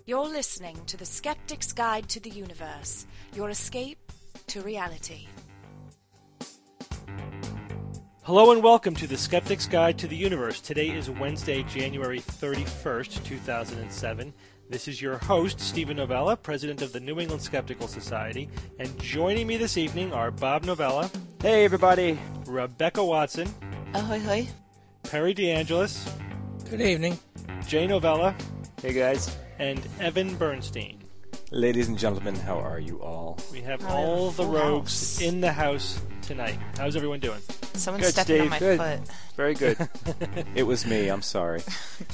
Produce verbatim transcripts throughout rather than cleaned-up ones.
You're listening to The Skeptic's Guide to the Universe, your escape to reality. Hello and welcome to The Skeptic's Guide to the Universe. Today is Wednesday, January thirty-first, two thousand seven. This is your host, Stephen Novella, president of the New England Skeptical Society. And joining me this evening are Bob Novella. Hey, everybody. Rebecca Watson. Ahoy, hoy. Perry DeAngelis. Good evening. Jay Novella. Hey, guys. And Evan Bernstein. Ladies and gentlemen, how are you all? We have Oh, all the full rogues house. in the house tonight. How's everyone doing? Someone Good, stepped Steve. on my Good. foot. Very good. It was me, I'm sorry.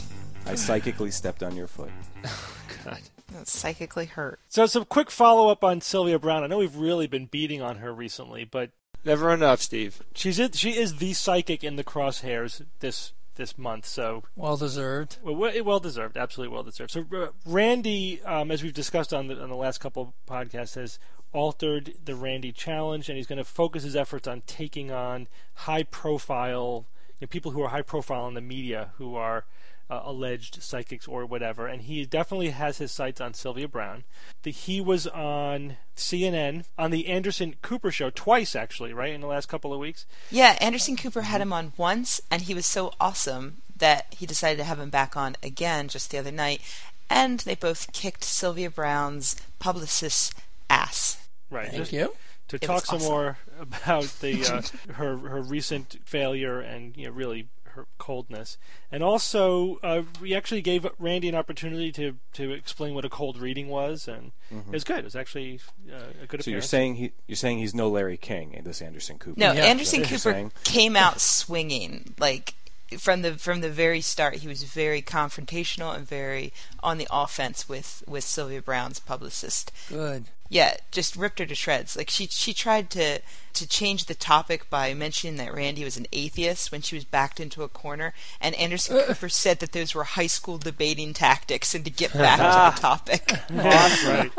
I psychically stepped on your foot. God. I was psychically hurt. So some quick follow-up on Sylvia Browne. I know we've really been beating on her recently, but Never enough, Steve. she's it, she is the psychic in the crosshairs this this month. So Well deserved. well, well well deserved, absolutely well deserved. So uh, Randy, um, as we've discussed on the on the last couple of podcasts, has altered the Randy challenge, and he's going to focus his efforts on taking on high-profile you know, people who are high-profile in the media who are uh, alleged psychics or whatever. And he definitely has his sights on Sylvia Browne. The, he was on C N N on the Anderson Cooper show twice, actually, right, in the last couple of weeks. Yeah, Anderson Cooper had him on once, and he was so awesome that he decided to have him back on again just the other night. And they both kicked Sylvia Browne's publicist's ass. Right. Thank Just you. To It talk was some awesome. more about the uh, her her recent failure and you know really her coldness, and also uh, we actually gave Randy an opportunity to, to explain what a cold reading was, and Mm-hmm. it was good. It was actually uh, a good So you're appearance. saying he, you're saying he's no Larry King in this Anderson Cooper? No, Yeah. Anderson Is that what you're Cooper saying? came out swinging. Like from the from the very start, he was very confrontational and very on the offense with, with Sylvia Browne's publicist. Good. Yeah, just ripped her to shreds. Like she she tried to to change the topic by mentioning that Randy was an atheist when she was backed into a corner, and Anderson Cooper said that those were high school debating tactics and to get back to the topic. Right.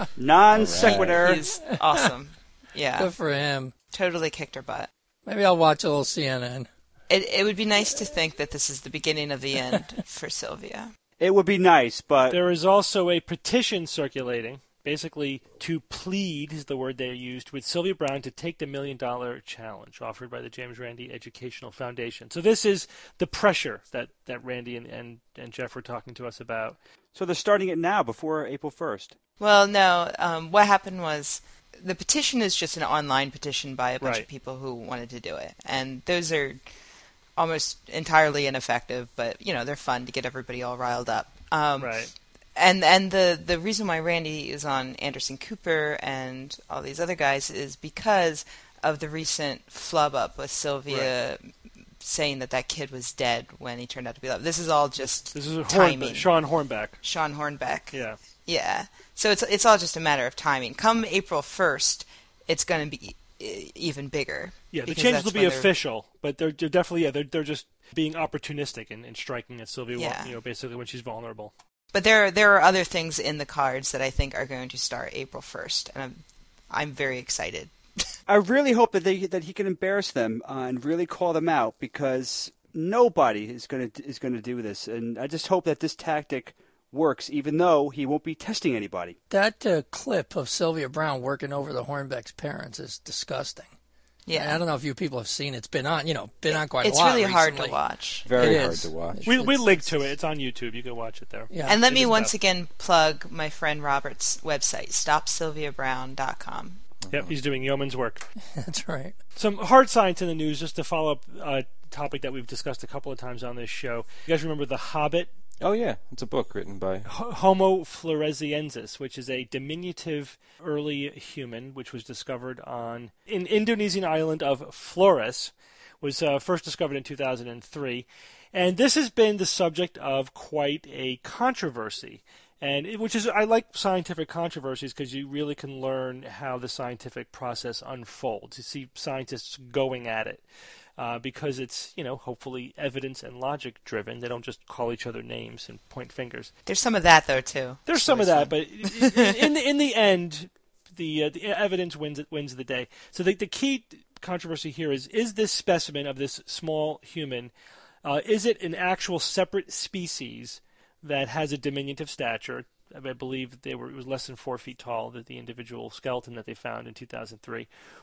Non sequitur. He's awesome. Yeah, Good for him. totally kicked her butt. Maybe I'll watch a little C N N. It it would be nice to think that this is the beginning of the end for Sylvia. It would be nice, but There is also a petition circulating, basically to plead is the word they used, with Sylvia Browne to take the Million Dollar Challenge offered by the James Randi Educational Foundation. So this is the pressure that, that Randy and, and, and Jeff were talking to us about. so they're starting it now before April first. Well, no. Um, what happened was the petition is just an online petition by a bunch Right. of people who wanted to do it, and those are almost entirely ineffective. But you know, they're fun to get everybody all riled up. Um, Right. And and the the reason why Randy is on Anderson Cooper and all these other guys is because of the recent flub up with Sylvia saying that that kid was dead when he turned out to be alive. This is all just This is a timing. Hornbeck, Sean Hornbeck. Sean Hornbeck. Yeah. Yeah. So it's it's all just a matter of timing. Come April first, it's going to be e- even bigger. Yeah, the because changes that's will be when they're- official, but they're, they're definitely yeah they're they're just being opportunistic and, and striking at Sylvia, Yeah. you know, basically when she's vulnerable. But there there are other things in the cards that I think are going to start April first, and I'm I'm very excited. I really hope that they that he can embarrass them uh, and really call them out, because nobody is going to is going to do this, and I just hope that this tactic works, even though he won't be testing anybody. That uh, clip of Sylvia Browne working over the Hornbeck's parents is disgusting. Yeah. I don't know if you people have seen it. It's been on, you know, been on quite It's a lot really hard recently. to watch. Very It hard is. to watch. We we It's- link to it. It's on YouTube. You can watch it there. Yeah. And let it me is once tough. again plug my friend Robert's website, stop sylvia brown dot com. Yep, he's doing yeoman's work. That's right. Some hard science in the news, just to follow up a topic that we've discussed a couple of times on this show. You guys remember The Hobbit? Oh yeah, it's a book written by. H- Homo floresiensis, which is a diminutive early human, which was discovered on in Indonesian island of Flores, was uh, first discovered in two thousand three, and this has been the subject of quite a controversy. And it, which is, I like scientific controversies because you really can learn how the scientific process unfolds. You see scientists going at it. Uh, because it's, you know, hopefully evidence and logic driven. They don't just call each other names and point fingers. There's some of that though too. There's some of that, but in, in the in the end, the uh, the evidence wins wins the day. So the the key controversy here is: is this specimen of this small human, uh, is it an actual separate species that has a diminutive stature, I believe they were it was less than four feet tall, that the individual skeleton that they found in two thousand three,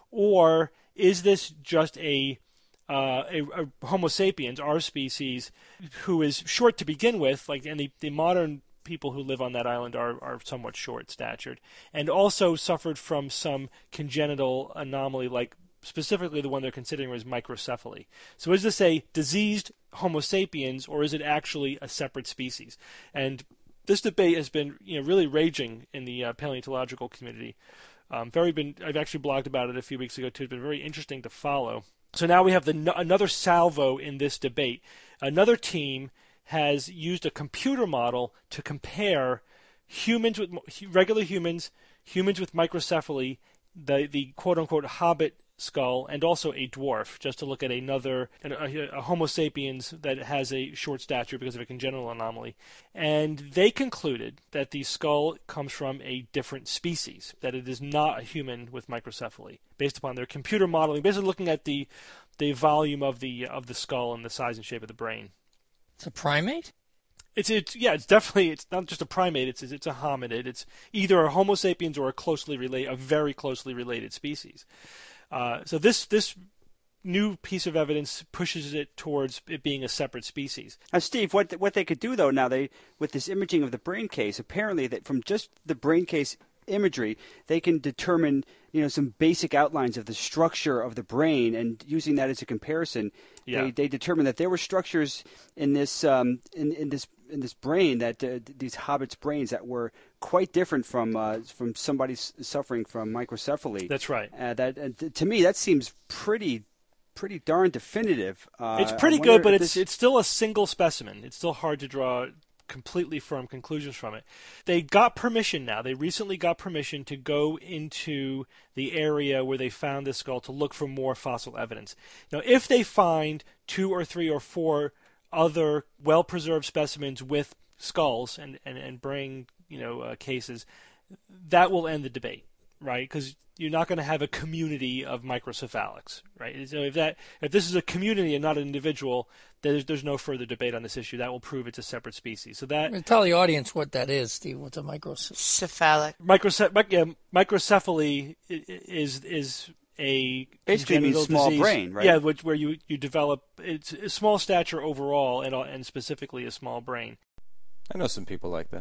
or is this just a uh, a, a Homo sapiens, our species, who is short to begin with, like, and the, the modern people who live on that island are, are somewhat short-statured, and also suffered from some congenital anomaly, like specifically the one they're considering is microcephaly. So is this a diseased Homo sapiens, or is it actually a separate species? And this debate has been, you know, really raging in the uh, paleontological community. Um, very been. I've actually blogged about it a few weeks ago too. It's been very interesting to follow. So now we have the another salvo in this debate. Another team has used a computer model to compare humans with regular humans, humans with microcephaly, the the quote unquote hobbit skull, and also a dwarf, just to look at another a, a Homo sapiens that has a short stature because of a congenital anomaly. And they concluded that the skull comes from a different species, that it is not a human with microcephaly, based upon their computer modeling, basically looking at the the volume of the of the skull and the size and shape of the brain. It's a primate? It's it's yeah, it's definitely it's not just a primate. It's it's a hominid. It's either a Homo sapiens or a closely related, a very closely related species. Uh, so this this new piece of evidence pushes it towards it being a separate species. Now, Steve, what what they could do though now they with this imaging of the brain case, apparently that from just the brain case imagery, they can determine, you know, some basic outlines of the structure of the brain, and using that as a comparison, yeah. they they determined that there were structures in this um, in in this in this brain that uh, these hobbits' brains that were quite different from uh, from somebody suffering from microcephaly. That's right. Uh, that uh, to me that seems pretty pretty darn definitive. Uh, it's pretty good, but it's this... it's still a single specimen. It's still hard to draw completely firm conclusions from it. They got permission now. They recently got permission to go into the area where they found this skull to look for more fossil evidence. Now, if they find two or three or four other well-preserved specimens with skulls and, and, and brain, you know, uh, cases, that will end the debate, right? Because you're not going to have a community of microcephalics, right? So if that if this is a community and not an individual, there's there's no further debate on this issue. That will prove it's a separate species. So that tell the audience what that is, Steve. What's a microcephalic? Microce- yeah, microcephaly is is a basically means small disease. brain, right? Yeah, which where you, you develop it's a small stature overall and and specifically a small brain. I know some people like that.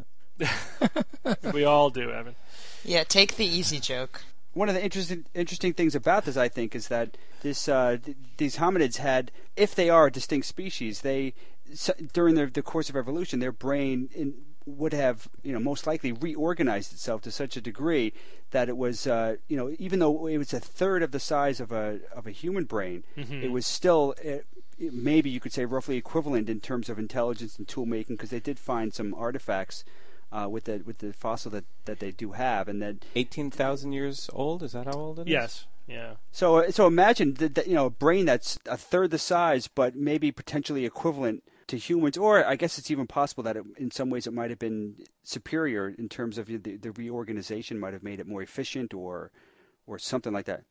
We all do, Evan. Yeah, take the easy joke. One of the interesting interesting things about this, I think, is that this uh, th- these hominids had, if they are a distinct species, they so, during the, the course of evolution, their brain in, would have, you know, most likely reorganized itself to such a degree that it was, uh, you know, even though it was a third of the size of a of a human brain, mm-hmm. it was still uh, maybe you could say roughly equivalent in terms of intelligence and tool making, because they did find some artifacts. Uh, with the with the fossil that, that they do have, and that eighteen thousand years old. Is that how old it is? Yes. Yeah. So so imagine that, that you know a brain that's a third the size, but maybe potentially equivalent to humans, or I guess it's even possible that it, in some ways it might have been superior in terms of the, the reorganization might have made it more efficient, or or something like that.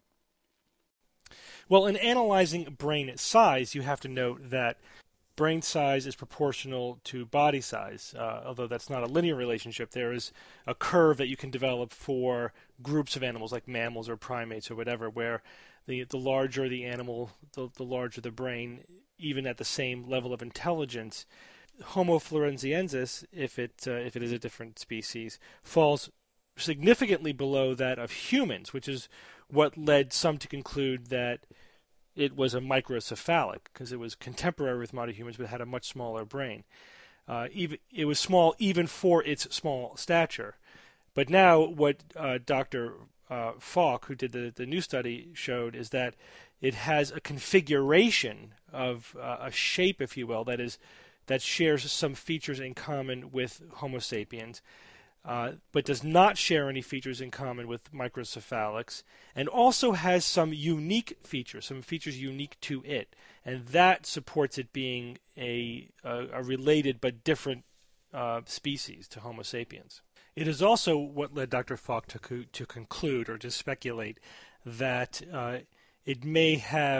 Well, in analyzing brain size, you have to note that brain size is proportional to body size, uh, although that's not a linear relationship. There is a curve that you can develop for groups of animals like mammals or primates or whatever, where the the larger the animal, the, the larger the brain, even at the same level of intelligence. Homo floresiensis, if it uh, if it is a different species, falls significantly below that of humans, which is what led some to conclude that it was a microcephalic, because it was contemporary with modern humans but had a much smaller brain. Uh, even it was small even for its small stature. But now what uh, Doctor Uh, Falk, who did the, the new study, showed is that it has a configuration of uh, a shape, if you will, that is that shares some features in common with Homo sapiens, uh, but does not share any features in common with microcephalics, and also has some unique features, some features unique to it, and that supports it being a, a, a related but different uh, species to Homo sapiens. It is also what led Doctor Falk to, co- to conclude or to speculate that uh, it may have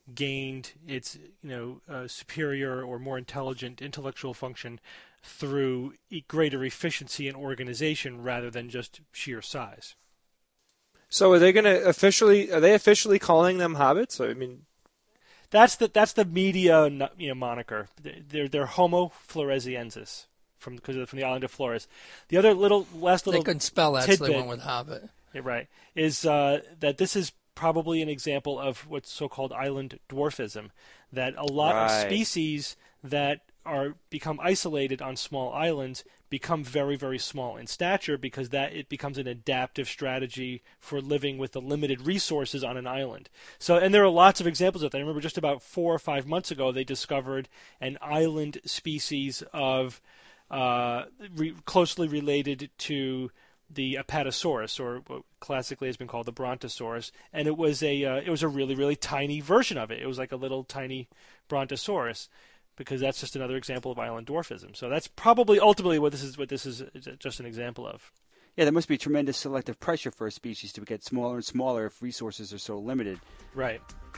gained its you know uh, superior or more intelligent intellectual function through e- greater efficiency and organization rather than just sheer size. So are they going to officially? Are they officially calling them hobbits? I mean, that's the that's the media you know moniker. They're they're Homo floresiensis from because from the island of Flores. The other little last little they couldn't spell that, tidbit, so they went with hobbit. Yeah, right. Is uh, that this is probably an example of what's so-called island dwarfism, that a lot right. of species that are become isolated on small islands become very, very small in stature because that it becomes an adaptive strategy for living with the limited resources on an island. So, and there are lots of examples of that. I remember just about four or five months ago they discovered an island species of uh, re- closely related to the Apatosaurus, or what classically has been called the Brontosaurus, and it was a uh, it was a really really tiny version of it. It was like a little tiny Brontosaurus, because that's just another example of island dwarfism. So that's probably ultimately what this is. What this is just an example of. Yeah, there must be tremendous selective pressure for a species to get smaller and smaller if resources are so limited. Right.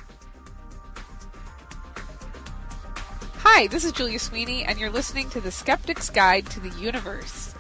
Hi, this is Julia Sweeney, and you're listening to The Skeptic's Guide to the Universe.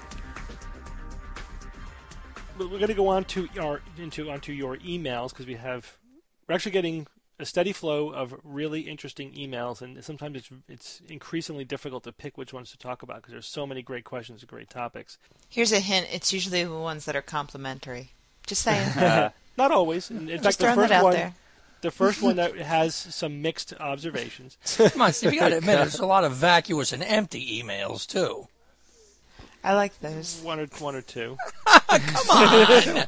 We're going to go on to our into onto your emails because we have we're actually getting a steady flow of really interesting emails, and sometimes it's it's increasingly difficult to pick which ones to talk about because there's so many great questions and great topics. Here's a hint: it's usually the ones that are complimentary. Just saying. Uh, not always. In, in Just fact, the throwing first that out one, there. the first one that has some mixed observations. Come on, Steve, you got to admit, there's a lot of vacuous and empty emails too. I like those. One or one or two. Come on.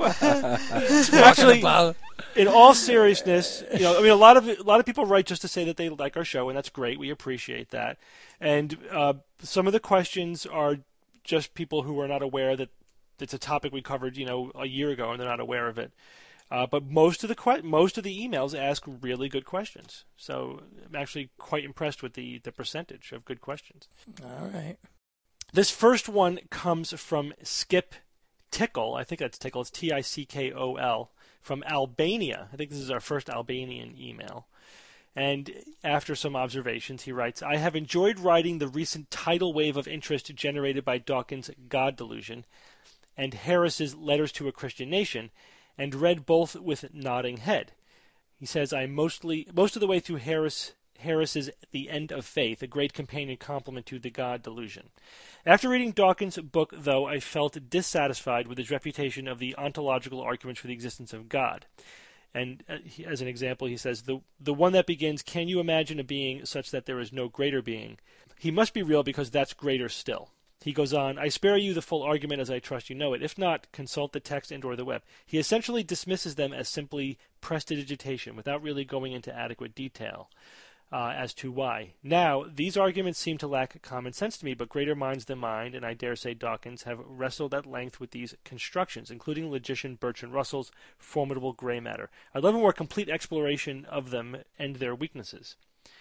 Actually, about... in all seriousness, you know, I mean, a lot of a lot of people write just to say that they like our show, and that's great. We appreciate that. And uh, some of the questions are just people who are not aware that it's a topic we covered, you know, a year ago, and they're not aware of it. Uh, but most of the que- most of the emails ask really good questions. So I'm actually quite impressed with the, the percentage of good questions. All right. This first one comes from Skip Tickle. I think that's Tickle. It's T I C K O L, from Albania. I think this is our first Albanian email. And after some observations, he writes, I have enjoyed writing the recent tidal wave of interest generated by Dawkins' God Delusion and Harris's Letters to a Christian Nation, and read both with nodding head. He says, I'm mostly most of the way through Harris Harris's The End of Faith, a great companion complement to the God Delusion. After reading Dawkins' book, though, I felt dissatisfied with his refutation of the ontological arguments for the existence of God. And uh, he, as an example, he says, the, the one that begins, can you imagine a being such that there is no greater being? He must be real because that's greater still. He goes on, I spare you the full argument as I trust you know it. If not, consult the text and or the web. He essentially dismisses them as simply prestidigitation without really going into adequate detail. Uh, as to why. Now, these arguments seem to lack common sense to me, but greater minds than mine, and I dare say Dawkins, have wrestled at length with these constructions, including logician Bertrand Russell's formidable gray matter. I'd love a more complete exploration of them and their weaknesses.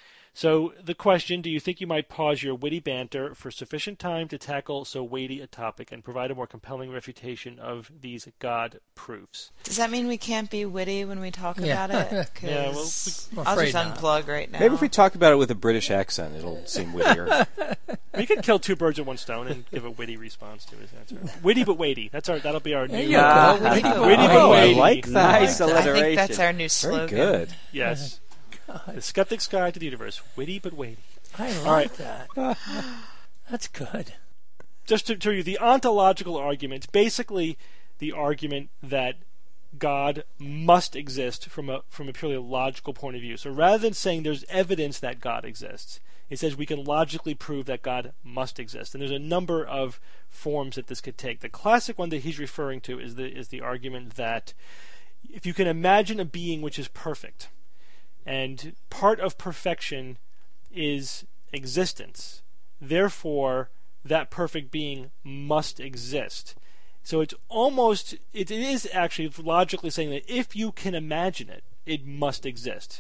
So, the question, do you think you might pause your witty banter for sufficient time to tackle so weighty a topic and provide a more compelling refutation of these God proofs? Does that mean we can't be witty when we talk Yeah. about it? Yeah, well, I'm I'll afraid just not. unplug right now. Maybe if we talk about it with a British accent, it'll seem wittier. We could kill two birds with one stone and give a witty response to his answer. Witty but weighty. That's our. That'll be our There new. you Ah, go. Witty but Witty but Oh, I weighty. like that. Nice I alliteration. think that's our new Very slogan. good. Yes. The Skeptic's Guide to the Universe. Witty but weighty. I like All right. that. That's good. Just to tell you, the ontological argument, basically the argument that God must exist from a from a purely logical point of view. So rather than saying there's evidence that God exists, it says we can logically prove that God must exist. And there's a number of forms that this could take. The classic one that he's referring to is the is the argument that if you can imagine a being which is perfect, and part of perfection is existence, therefore that perfect being must exist. So it's almost, it, it is actually logically saying that if you can imagine it, it must exist.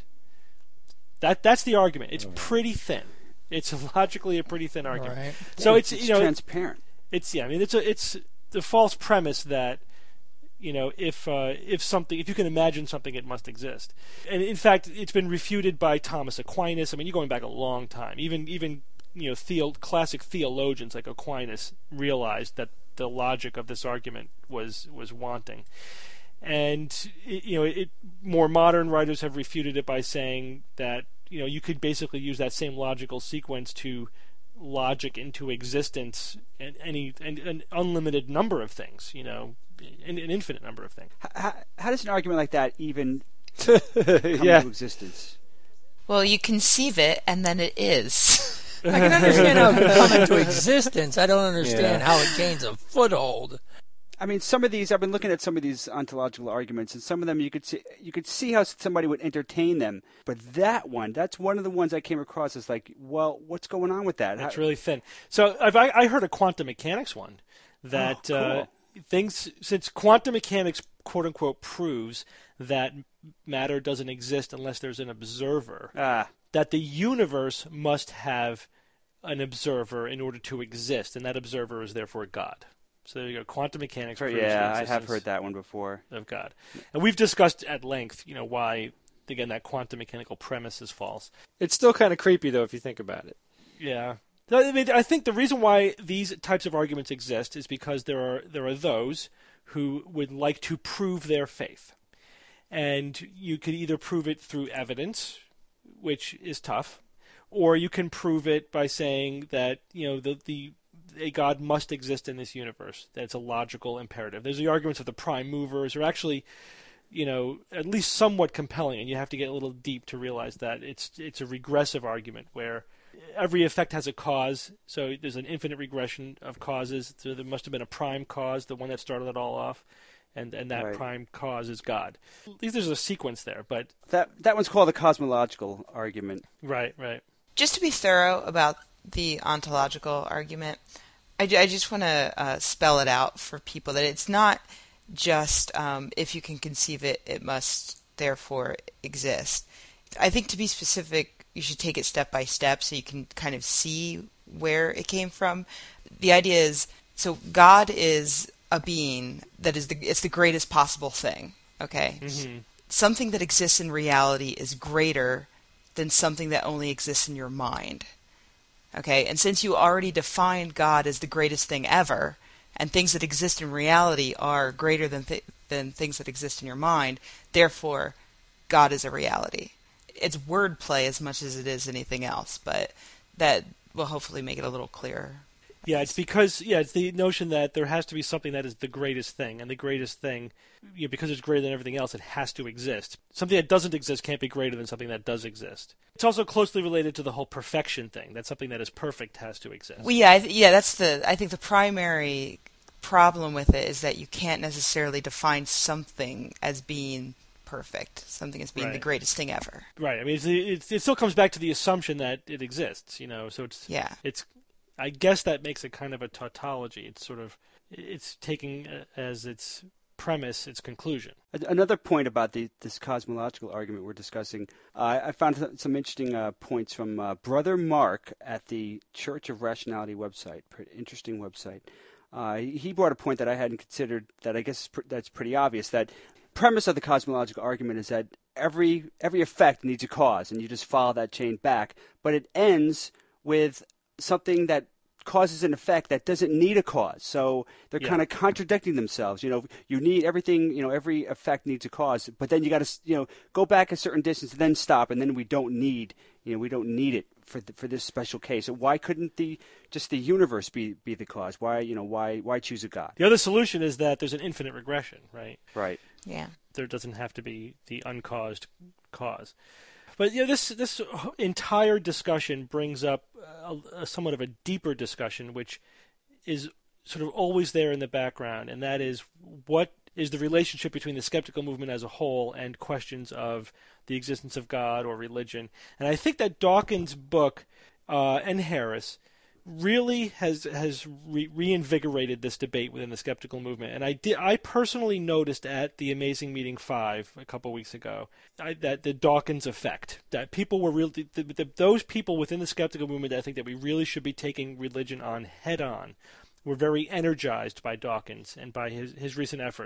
That that's the argument. It's pretty thin. It's logically a pretty thin argument. Right. So Yeah, it's, it's you know transparent. it's yeah. I mean it's a, it's the false premise that You know, if uh, if something, if you can imagine something, it must exist. And in fact, it's been refuted by Thomas Aquinas. I mean, you're going back a long time. Even even you know, theo- classic theologians like Aquinas realized that the logic of this argument was was wanting. And it, you know, it, more modern writers have refuted it by saying that you know you could basically use that same logical sequence to logic into existence and any and an unlimited number of things. You know. An, an infinite number of things. How, how does an argument like that even come yeah. into existence? Well, you conceive it, and then it is. I can understand how it can come into existence. I don't understand Yeah. how it gains a foothold. I mean, some of these, I've been looking at some of these ontological arguments, and some of them you could see, you could see how somebody would entertain them. But that one, that's one of the ones I came across as like, well, what's going on with that? It's How, really thin. So I've, I, I heard a quantum mechanics one that Oh, cool. uh, things, since quantum mechanics, quote unquote, proves that matter doesn't exist unless there's an observer, ah, that the universe must have an observer in order to exist, and that observer is therefore God. So there you go. Quantum mechanics proves yeah, the I have existence heard that one before. of God. And we've discussed at length, you know, why, again, that quantum mechanical premise is false. It's still kind of creepy, though, if you think about it. Yeah. So, I mean, I think the reason why these types of arguments exist is because there are there are those who would like to prove their faith. And you could either prove it through evidence, which is tough, or you can prove it by saying that, you know, the the a God must exist in this universe. That it's a logical imperative. There's the arguments of the prime movers are actually, you know, at least somewhat compelling, and you have to get a little deep to realize that it's it's a regressive argument where every effect has a cause, so there's an infinite regression of causes. So there must have been a prime cause, the one that started it all off, and and that Right. prime cause is God. At least there's a sequence there, but That that one's called the cosmological argument. right, right. Just to be thorough about the ontological argument, I, ju- I just want to uh, spell it out for people that it's not just um, if you can conceive it, it must therefore exist. I think to be specific, you should take it step by step so you can kind of see where it came from. The idea is, so God is a being that is the it's the greatest possible thing. Okay, Mm-hmm. something that exists in reality is greater than something that only exists in your mind. Okay, and since you already defined God as the greatest thing ever, and things that exist in reality are greater than th- than things that exist in your mind, therefore, God is a reality. It's wordplay as much as it is anything else, but that will hopefully make it a little clearer. Yeah, it's because yeah, it's the notion that there has to be something that is the greatest thing, and the greatest thing, you know, because it's greater than everything else, it has to exist. Something that doesn't exist can't be greater than something that does exist. It's also closely related to the whole perfection thing. That something that is perfect has to exist. Well, yeah, I th- yeah, that's the. I think the primary problem with it is that you can't necessarily define something as being perfect, something as being the Right. greatest thing ever. Right. I mean, it's, it's, it still comes back to the assumption that it exists. You know, so it's Yeah. it's. I guess that makes it kind of a tautology. It's sort of it's taking uh, as its premise its conclusion. A- Another point about the, this cosmological argument we're discussing, uh, I found th- some interesting uh, points from uh, Brother Mark at the Church of Rationality website. Pretty interesting website. Uh, he he brought a point that I hadn't considered. That I guess is pr- that's pretty obvious. That premise of the cosmological argument is that every every effect needs a cause, and you just follow that chain back. But it ends with something that causes an effect that doesn't need a cause. So they're Yeah. kind of contradicting themselves. You know, you need everything, you know, every effect needs a cause, but then you got to, you know, go back a certain distance and then stop, and then we don't need, you know, we don't need it for the, for this special case. So why couldn't the just the universe be be the cause? Why, you know, why why choose a God? The other solution is that there's an infinite regression, right? Right. Yeah. There doesn't have to be the uncaused cause. But you know, this this entire discussion brings up a, a somewhat of a deeper discussion, which is sort of always there in the background, and that is what is the relationship between the skeptical movement as a whole and questions of the existence of God or religion. And I think that Dawkins' book uh, and Harris really has has re- reinvigorated this debate within the skeptical movement. And I did I personally noticed at the Amazing Meeting five a couple weeks ago I, that the Dawkins effect, that people were really the, the, those people within the skeptical movement that I think that we really should be taking religion on head on were very energized by Dawkins and by his his recent efforts.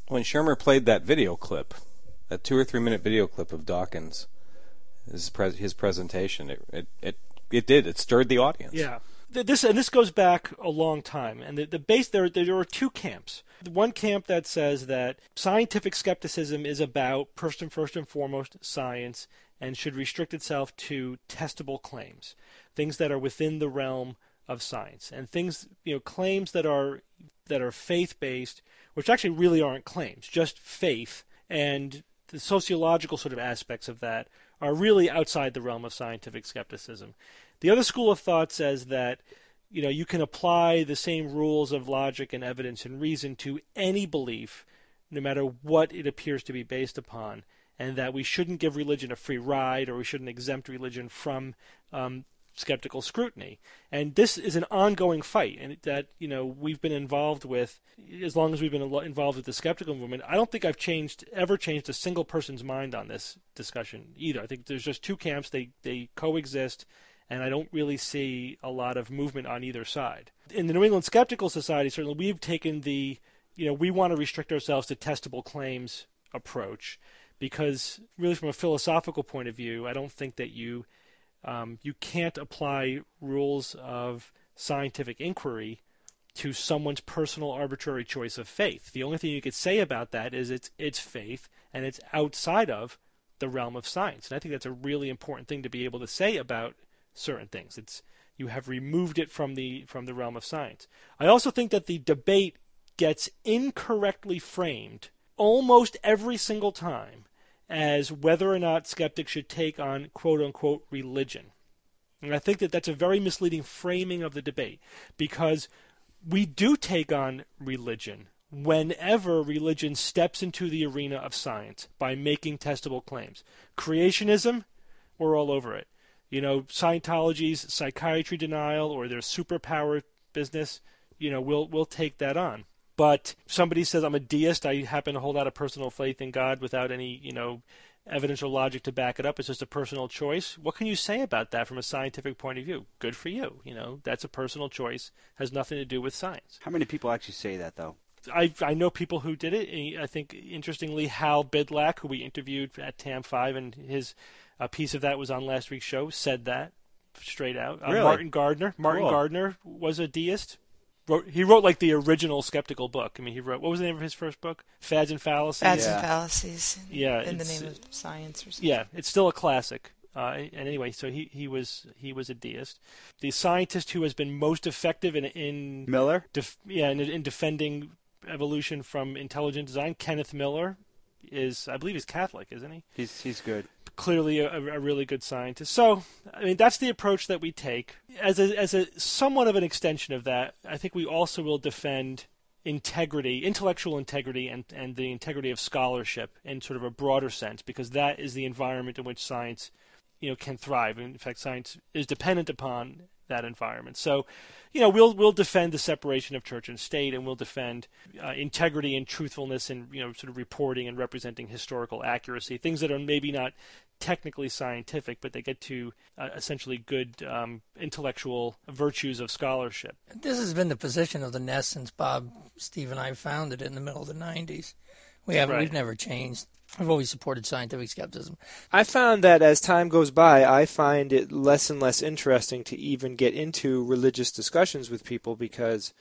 when Shermer played that video clip, that two or three minute video clip of Dawkins, his, pre- his presentation, it, it it it did it stirred the audience. Yeah, this and this goes back a long time. And the, the base there there are two camps. One camp that says that scientific skepticism is about first and first and foremost science and should restrict itself to testable claims, things that are within the realm of science, and things, you know, claims that are that are faith-based, which actually really aren't claims, just faith, and the sociological sort of aspects of that are really outside the realm of scientific skepticism. The other school of thought says that, you know, you can apply the same rules of logic and evidence and reason to any belief, no matter what it appears to be based upon, and that we shouldn't give religion a free ride, or we shouldn't exempt religion from um, skeptical scrutiny. And this is an ongoing fight, and that, you know, we've been involved with as long as we've been involved with the skeptical movement. I don't think I've changed ever changed a single person's mind on this discussion either. I think there's just two camps. They they coexist, and I don't really see a lot of movement on either side. In the New England Skeptical Society, certainly we've taken the, you know, we want to restrict ourselves to testable claims approach, because really from a philosophical point of view, I don't think that you um, you can't apply rules of scientific inquiry to someone's personal arbitrary choice of faith. The only thing you could say about that is it's it's faith, and it's outside of the realm of science. And I think that's a really important thing to be able to say about certain things. It's you have removed it from the from the realm of science. I also think that the debate gets incorrectly framed almost every single time as whether or not skeptics should take on quote-unquote religion. And I think that that's a very misleading framing of the debate, because we do take on religion whenever religion steps into the arena of science by making testable claims. Creationism, we're all over it. You know, Scientology's psychiatry denial or their superpower business, you know, we'll we'll take that on. But somebody says, I'm a deist, I happen to hold out a personal faith in God without any, you know, evidence or logic to back it up. It's just a personal choice. What can you say about that from a scientific point of view? Good for you. You know, that's a personal choice. Has nothing to do with science. How many people actually say that, though? I I know people who did it. I think, interestingly, Hal Bidlack, who we interviewed at T A M five, and his uh, piece of that was on last week's show, said that straight out. Uh, really? Martin Gardner. Martin Cool. Gardner was a deist. Wrote, he wrote like the original skeptical book. I mean, he wrote, what was the name of his first book? Fads and Fallacies? Fads Yeah. and Fallacies. In, Yeah, in the it's- name of science or something. Yeah, it's still a classic. Uh, and anyway, so he, he was he was a deist. The scientist who has been most effective in in Miller? def, yeah in, in defending evolution from intelligent design, Kenneth Miller, is I believe he's Catholic, isn't he? He's he's good. Clearly a, a really good scientist. So, I mean, that's the approach that we take. As a, as a somewhat of an extension of that, I think we also will defend integrity, intellectual integrity, and, and the integrity of scholarship in sort of a broader sense, because that is the environment in which science, you know, can thrive. In fact, science is dependent upon that environment. So, you know, we'll we'll defend the separation of church and state, and we'll defend uh, integrity and truthfulness, and, you know, sort of reporting and representing historical accuracy, things that are maybe not technically scientific, but they get to uh, essentially good um, intellectual virtues of scholarship. This has been the position of the Nest since Bob, Steve, and I founded it in the middle of the nineties. We haven't. Right. We've never changed. I've always supported scientific skepticism. I found that as time goes by, I find it less and less interesting to even get into religious discussions with people, because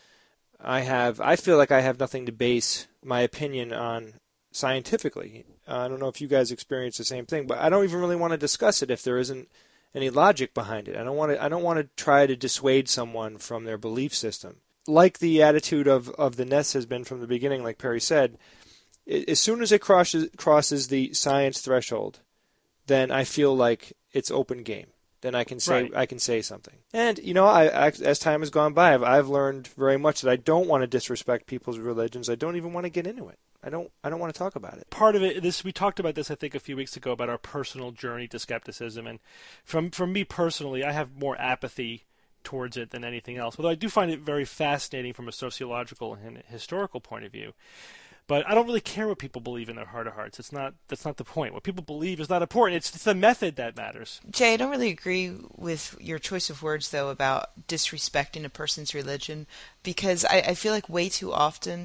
I have, I feel like I have nothing to base my opinion on scientifically. Uh, I don't know if you guys experience the same thing, but I don't even really want to discuss it if there isn't any logic behind it. I don't want to. I don't want to try to dissuade someone from their belief system. Like the attitude of of the Nest has been from the beginning, like Perry said. As soon as it crosses crosses the science threshold, then I feel like it's open game. Then I can say Right. I can say something. And you know, I, I as time has gone by, I've, I've learned very much that I don't want to disrespect people's religions. I don't even want to get into it. I don't. I don't want to talk about it. Part of it, this we talked about this, I think, a few weeks ago about our personal journey to skepticism, and from from me personally, I have more apathy towards it than anything else. Although I do find it very fascinating from a sociological and historical point of view. But I don't really care what people believe in their heart of hearts. It's not. That's not the point. What people believe is not important. It's, it's the method that matters. Jay, I don't really agree with your choice of words, though, about disrespecting a person's religion, because I, I feel like way too often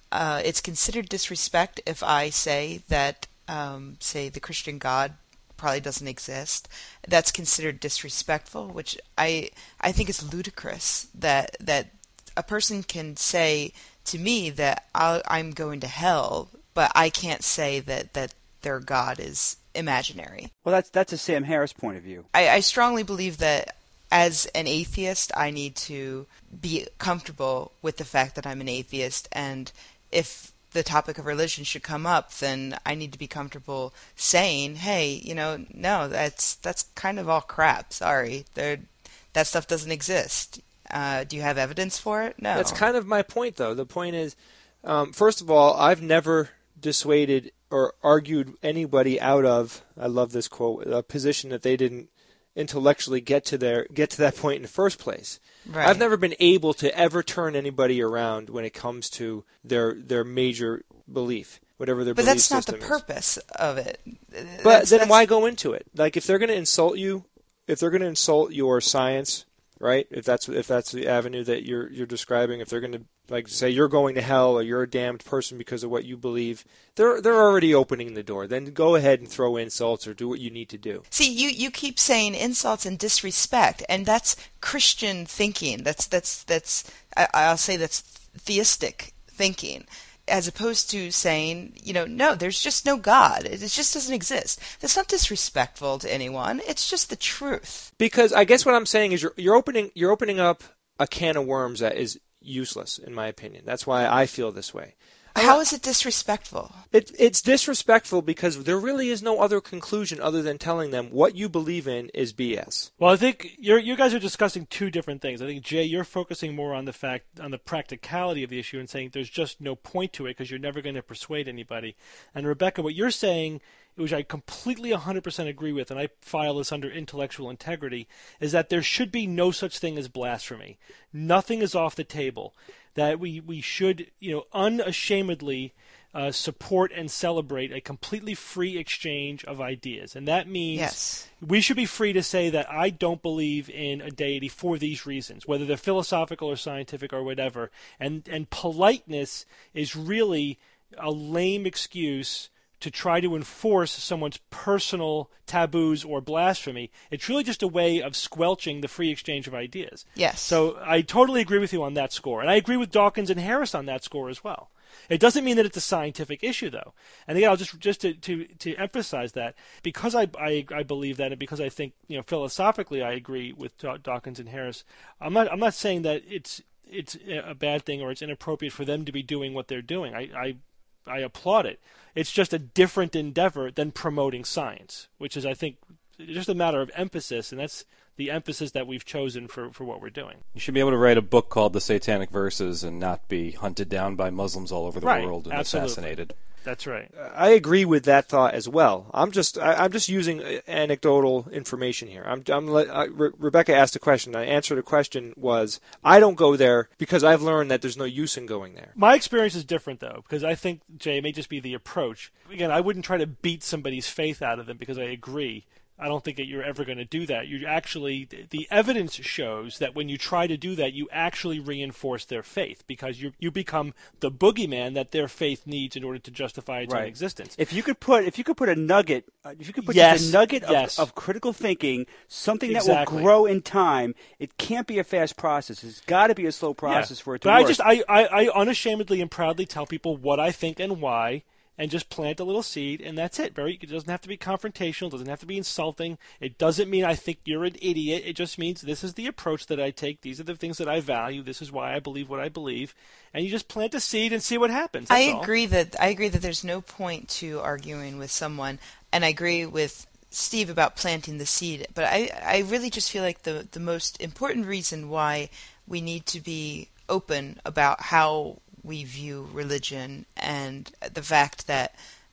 uh, it's considered disrespect if I say that, um, say, the Christian God probably doesn't exist. That's considered disrespectful, which I I think is ludicrous that that a person can say to me that I'll, I'm going to hell, but I can't say that, that their God is imaginary. Well, that's that's a Sam Harris point of view. I, I strongly believe that as an atheist, I need to be comfortable with the fact that I'm an atheist, and if the topic of religion should come up, then I need to be comfortable saying, hey, you know, no, that's that's kind of all crap. Sorry, there, that stuff doesn't exist. Uh, do you have evidence for it? No. That's kind of my point, though. The point is, um, first of all, I've never dissuaded or argued anybody out of, I love this quote, a position that they didn't intellectually get to their get to that point in the first place. Right. I've never been able to ever turn anybody around when it comes to their their major belief, whatever their but belief that's not the system is. purpose of it. But That's- then that's- why go into it? Like, if they're going to insult you, if they're going to insult your science, right? If that's if that's the avenue that you're you're describing, if they're going to like say you're going to hell or you're a damned person because of what you believe, they're they're already opening the door. Then go ahead and throw insults or do what you need to do. See, you, you keep saying insults and disrespect, and that's Christian thinking. That's that's that's I, I'll say that's theistic thinking, as opposed to saying, you know, no, there's just no God. It just doesn't exist. That's not disrespectful to anyone. It's just the truth. Because I guess what I'm saying is you're you're opening you're opening up a can of worms that is useless, in my opinion. That's why I feel this way. How is it disrespectful? It, it's disrespectful because there really is no other conclusion other than telling them what you believe in is B S. Well, I think you're, you guys are discussing two different things. I think, Jay, you're focusing more on the fact, on the practicality of the issue and saying there's just no point to it because you're never going to persuade anybody. And Rebecca, what you're saying, which I completely one hundred percent agree with, and I file this under intellectual integrity, is that there should be no such thing as blasphemy. Nothing is off the table. That we, we should, you know, unashamedly uh, support and celebrate a completely free exchange of ideas. And that means Yes. we should be free to say that I don't believe in a deity for these reasons, whether they're philosophical or scientific or whatever. And and politeness is really a lame excuse to try to enforce someone's personal taboos or blasphemy. It's really just a way of squelching the free exchange of ideas. Yes. So I totally agree with you on that score. And I agree with Dawkins and Harris on that score as well. It doesn't mean that it's a scientific issue, though. And again, I'll just just to, to, to emphasize that, because I, I I believe that, and because I think, you know, philosophically I agree with Dawkins and Harris, I'm not I'm not saying that it's it's a bad thing or it's inappropriate for them to be doing what they're doing. I I, I applaud it. It's just a different endeavor than promoting science, which is, I think, just a matter of emphasis, and that's the emphasis that we've chosen for, for what we're doing. You should be able to write a book called The Satanic Verses and not be hunted down by Muslims all over the Right, world and absolutely. assassinated. That's right. I agree with that thought as well. I'm just I, I'm just using anecdotal information here. I'm, I'm I, Re- Rebecca asked a question. I answered a question was I don't go there because I've learned that there's no use in going there. My experience is different, though, because I think, Jay, it may just be the approach. Again, I wouldn't try to beat somebody's faith out of them because I agree. I don't think that you're ever going to do that. You actually, the evidence shows that when you try to do that, you actually reinforce their faith because you you become the boogeyman that their faith needs in order to justify its own Right. existence. If you could put if you could put a nugget, uh, if you could put Yes, just a nugget of, yes. of critical thinking, something that Exactly. will grow in time, it can't be a fast process. It's got to be a slow process Yeah. for it to but work. I just I, I, I unashamedly and proudly tell people what I think and why, and just plant a little seed, and that's it. Very, it doesn't have to be confrontational. It doesn't have to be insulting. It doesn't mean I think you're an idiot. It just means this is the approach that I take. These are the things that I value. This is why I believe what I believe. And you just plant a seed and see what happens. That's I all. agree that I agree that there's no point to arguing with someone, and I agree with Steve about planting the seed. But I, I really just feel like the the most important reason why we need to be open about how we view religion and the fact that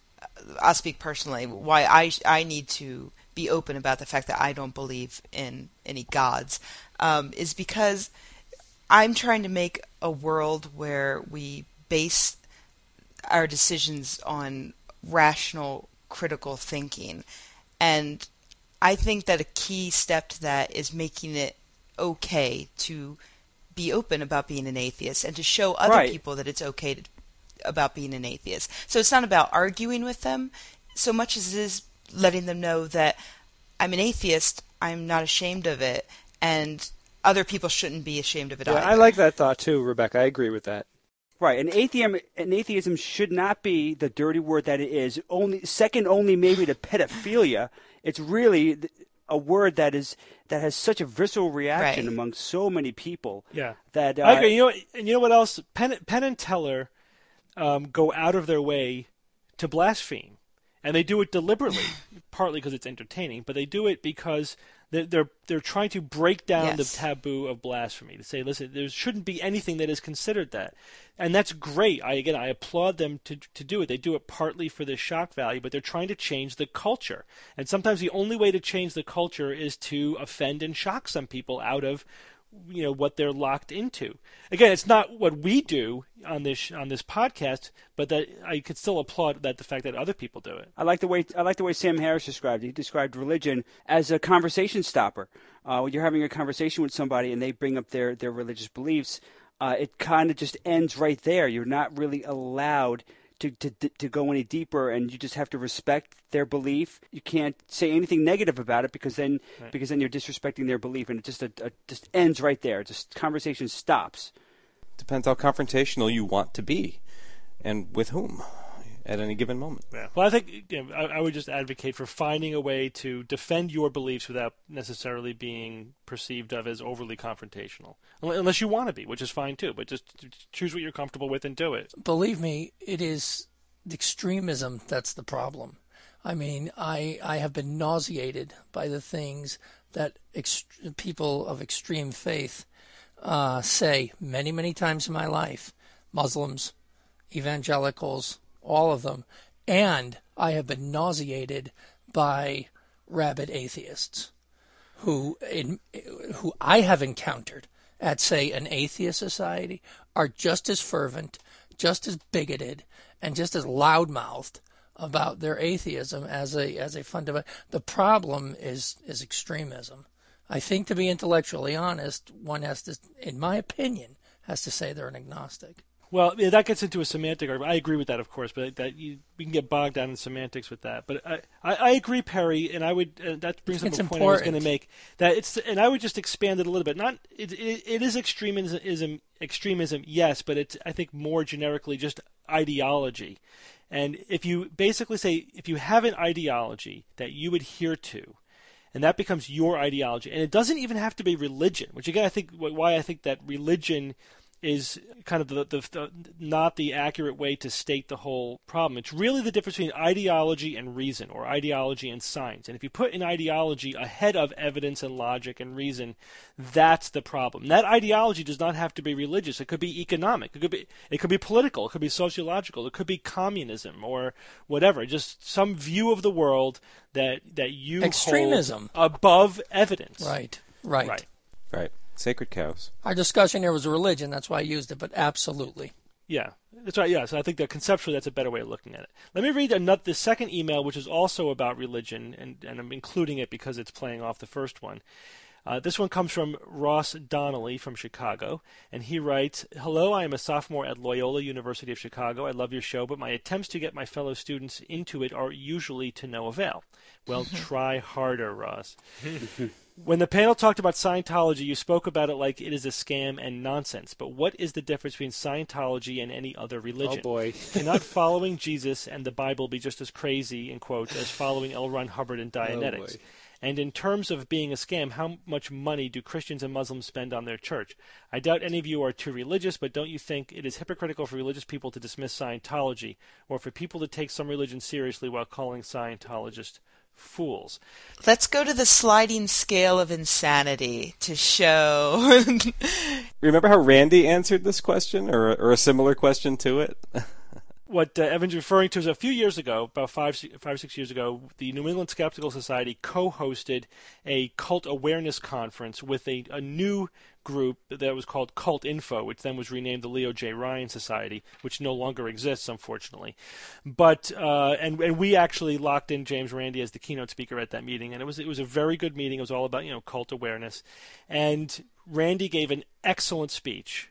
I'll speak personally why I I need to be open about the fact that I don't believe in any gods um, is because I'm trying to make a world where we base our decisions on rational, critical thinking. And I think that a key step to that is making it okay to be open about being an atheist and to show other Right. people that it's okay to about being an atheist. So it's not about arguing with them so much as it is letting them know that I'm an atheist, I'm not ashamed of it, and other people shouldn't be ashamed of it Yeah, either. I like that thought too, Rebecca. I agree with that. Right, and atheism, and atheism should not be the dirty word that it is. Only second, only maybe to pedophilia. It's really a word that is that has such a visceral reaction Right. among so many people. Yeah, that uh, I agree. You know, and you know what else? Penn, Penn and Teller um, go out of their way to blaspheme, and they do it deliberately, partly because it's entertaining, but they do it because they're they're, they're trying to break down Yes. the taboo of blasphemy. To say, listen, there shouldn't be anything that is considered that, and that's great. I again, I applaud them to to do it. They do it partly for the shock value, but they're trying to change the culture. And sometimes the only way to change the culture is to offend and shock some people out of, you know, what they're locked into. Again, it's not what we do on this on this podcast, but that I could still applaud that the fact that other people do it. I like the way I like the way Sam Harris described it. He described religion as a conversation stopper. Uh, when you're having a conversation with somebody and they bring up their, their religious beliefs, uh, it kind of just ends right there. You're not really allowed to, to to go any deeper, and you just have to respect their belief. You can't say anything negative about it because then Right. because then you're disrespecting their belief, and it just a, a, just ends right there. Just conversation stops. Depends how confrontational you want to be, and with whom, at any given moment. Yeah. Well, I think you know, I, I would just advocate for finding a way to defend your beliefs without necessarily being perceived of as overly confrontational, unless you want to be, which is fine too. But just choose what you're comfortable with and do it. Believe me, it is the extremism that's the problem. I mean, I I have been nauseated by the things that ext- people of extreme faith uh, say many, many times in my life. Muslims, evangelicals, all of them. And I have been nauseated by rabid atheists who in, who I have encountered at, say, an atheist society are just as fervent, just as bigoted, and just as loudmouthed about their atheism as a as a fundamental. The problem is is extremism. I think to be intellectually honest, one has to, in my opinion, has to say they're an agnostic. Well, yeah, that gets into a semantic argument. I agree with that, of course, but that you, we can get bogged down in semantics with that. But I, I, I agree, Perry, and I would uh, that brings up It's a point I was going to important. make. That it's and I would just expand it a little bit. Not it, it, it is extremism, extremism, yes, but it's I think more generically just ideology. And if you basically say if you have an ideology that you adhere to, and that becomes your ideology, and it doesn't even have to be religion, which again I think why I think that religion is kind of the, the, the not the accurate way to state the whole problem. It's really the difference between ideology and reason, or ideology and science. And if you put an ideology ahead of evidence and logic and reason, that's the problem. That ideology does not have to be religious. It could be economic. It could be it could be political. It could be sociological. It could be communism or whatever. Just some view of the world that that you Extremism. hold above evidence. Right, right. Right. Right. Sacred cows. Our discussion here was religion, that's why I used it, but absolutely. Yeah, that's right. Yeah, so I think that conceptually that's a better way of looking at it. Let me read another, the second email, which is also about religion, and, and I'm including it because it's playing off the first one. Uh, this one comes from Ross Donnelly from Chicago, and he writes, "Hello, I am a sophomore at Loyola University of Chicago. I love your show, but my attempts to get my fellow students into it are usually to no avail." Well, try harder, Ross. When the panel talked about Scientology, you spoke about it like it is a scam and nonsense. But what is the difference between Scientology and any other religion? Oh, boy. Cannot following Jesus and the Bible be just as crazy, in quotes, as following L. Ron Hubbard and Dianetics? boy. And in terms of being a scam, how much money do Christians and Muslims spend on their church? I doubt any of you are too religious, but don't you think it is hypocritical for religious people to dismiss Scientology, or for people to take some religion seriously while calling Scientologists fools? Let's go to the sliding scale of insanity to show. Remember how Randy answered this question, or, or a similar question to it? What uh, Evan's referring to is a few years ago, about five, five or six years ago, the New England Skeptical Society co-hosted a cult awareness conference with a, a new group that was called Cult Info, which then was renamed the Leo J. Ryan Society, which no longer exists, unfortunately. But uh, and and we actually locked in James Randi as the keynote speaker at that meeting, and it was it was a very good meeting. It was all about you know cult awareness, and Randi gave an excellent speech.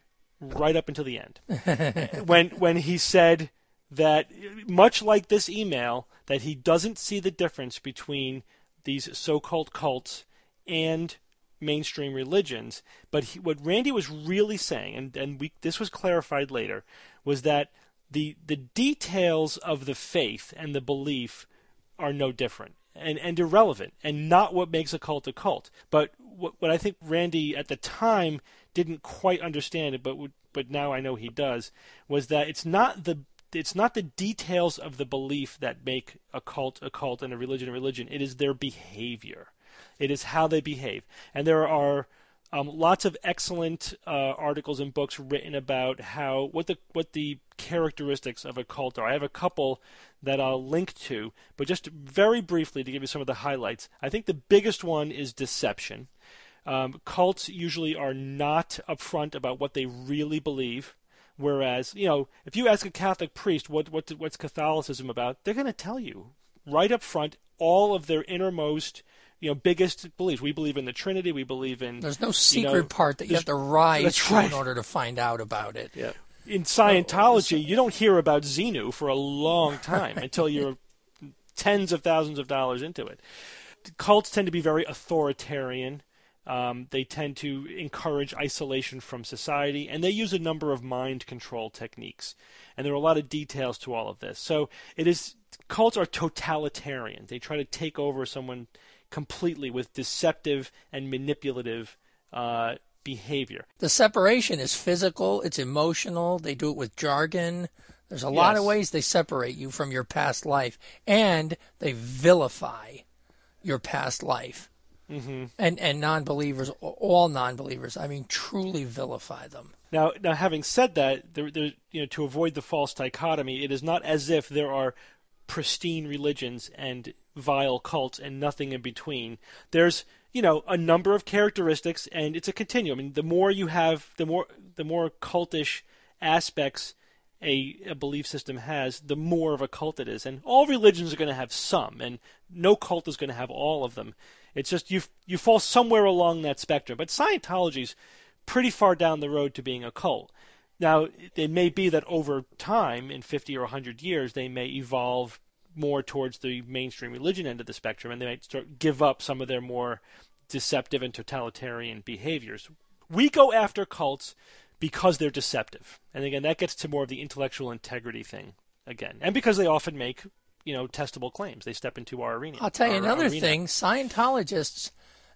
right up until the end. when when he said that, much like this email, that he doesn't see the difference between these so-called cults and mainstream religions. But he, what Randy was really saying, and, and we, this was clarified later, was that the the details of the faith and the belief are no different and, and irrelevant, and not what makes a cult a cult. But what, what I think Randy at the time didn't quite understand it, but would, but now I know he does, was that it's not the it's not the details of the belief that make a cult a cult and a religion a religion. It is their behavior. It is how they behave. And there are um, lots of excellent uh, articles and books written about how what the what the characteristics of a cult are. I have a couple that I'll link to, but just very briefly to give you some of the highlights. I think the biggest one is deception. Um, cults usually are not upfront about what they really believe. Whereas, you know, if you ask a Catholic priest what, what what's Catholicism about, they're going to tell you right up front all of their innermost, you know, biggest beliefs. We believe in the Trinity. We believe in. There's no secret you know, part that you have to rise to right. in order to find out about it. Yeah. In Scientology, you don't hear about Xenu for a long time until you're tens of thousands of dollars into it. Cults tend to be very authoritarian. Um, they tend to encourage isolation from society, and they use a number of mind control techniques. And there are a lot of details to all of this. So it is cults are totalitarian. They try to take over someone completely with deceptive and manipulative uh, behavior. The separation is physical, it's emotional, they do it with jargon. There's a lot Yes. of ways they separate you from your past life, and they vilify your past life. Mm-hmm. And and non-believers, all non-believers, I mean, truly vilify them. Now, now, having said that, there, there, you know, to avoid the false dichotomy, it is not as if there are pristine religions and vile cults and nothing in between. There's, you know, a number of characteristics, and it's a continuum. I mean, the more you have, the more the more cultish aspects a, a belief system has, the more of a cult it is. And all religions are going to have some, and no cult is going to have all of them. It's just you you fall somewhere along that spectrum. But Scientology's pretty far down the road to being a cult. Now, it may be that over time, in fifty or one hundred years, they may evolve more towards the mainstream religion end of the spectrum, and they might start give up some of their more deceptive and totalitarian behaviors. We go after cults because they're deceptive. And again, that gets to more of the intellectual integrity thing again. And because they often make, you know, testable claims. They step into our arena. I'll tell you our another arena. thing. Scientologists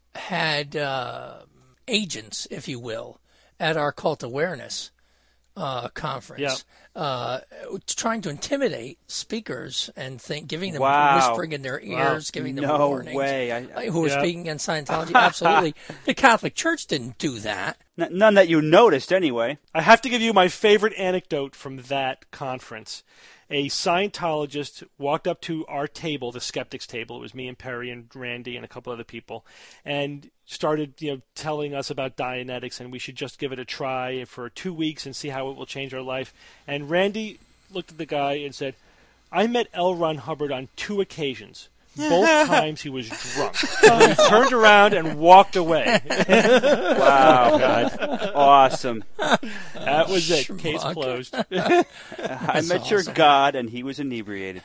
had uh, agents, if you will, at our Cult Awareness uh, conference, Yeah. uh, trying to intimidate speakers and think, giving them Wow. whispering in their Wow. ears, giving them No warnings. way. I- Uh, Who were Yeah. speaking against Scientology? Absolutely. The Catholic Church didn't do that. N- none that you noticed, anyway. I have to give you my favorite anecdote from that conference. A Scientologist walked up to our table, the skeptics table. It was me and Perry and Randy and a couple other people, and started, you know, telling us about Dianetics, and we should just give it a try for two weeks and see how it will change our life. And Randy looked at the guy and said, "I met L. Ron Hubbard on two occasions. Both times he was drunk." And he turned around and walked away. Wow. Awesome. That was it. Case Schmuck. closed. I met your awesome. God, and he was inebriated.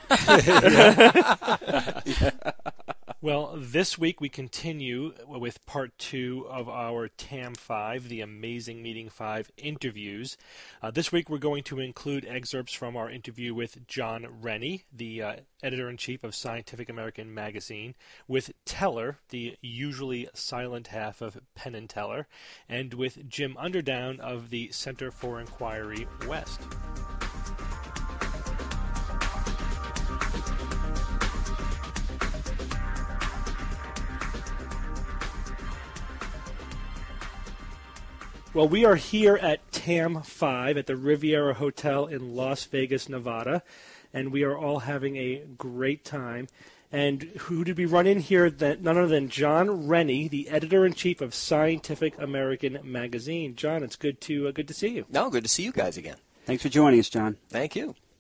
Well, this week we continue with part two of our T A M five, the Amazing Meeting five interviews. Uh, this week we're going to include excerpts from our interview with John Rennie, the uh, editor-in-chief of Scientific American magazine, with Teller, the usually silent half of Penn and Teller, and with Jim Underdown of the Center for Inquiry West. Well, we are here at T A M five at the Riviera Hotel in Las Vegas, Nevada, and we are all having a great time. And who did we run in here? That none other than John Rennie, the editor-in-chief of Scientific American magazine. John, it's good to uh, good to see you. No, good to see you guys again. Thanks for joining us, John. Thank you.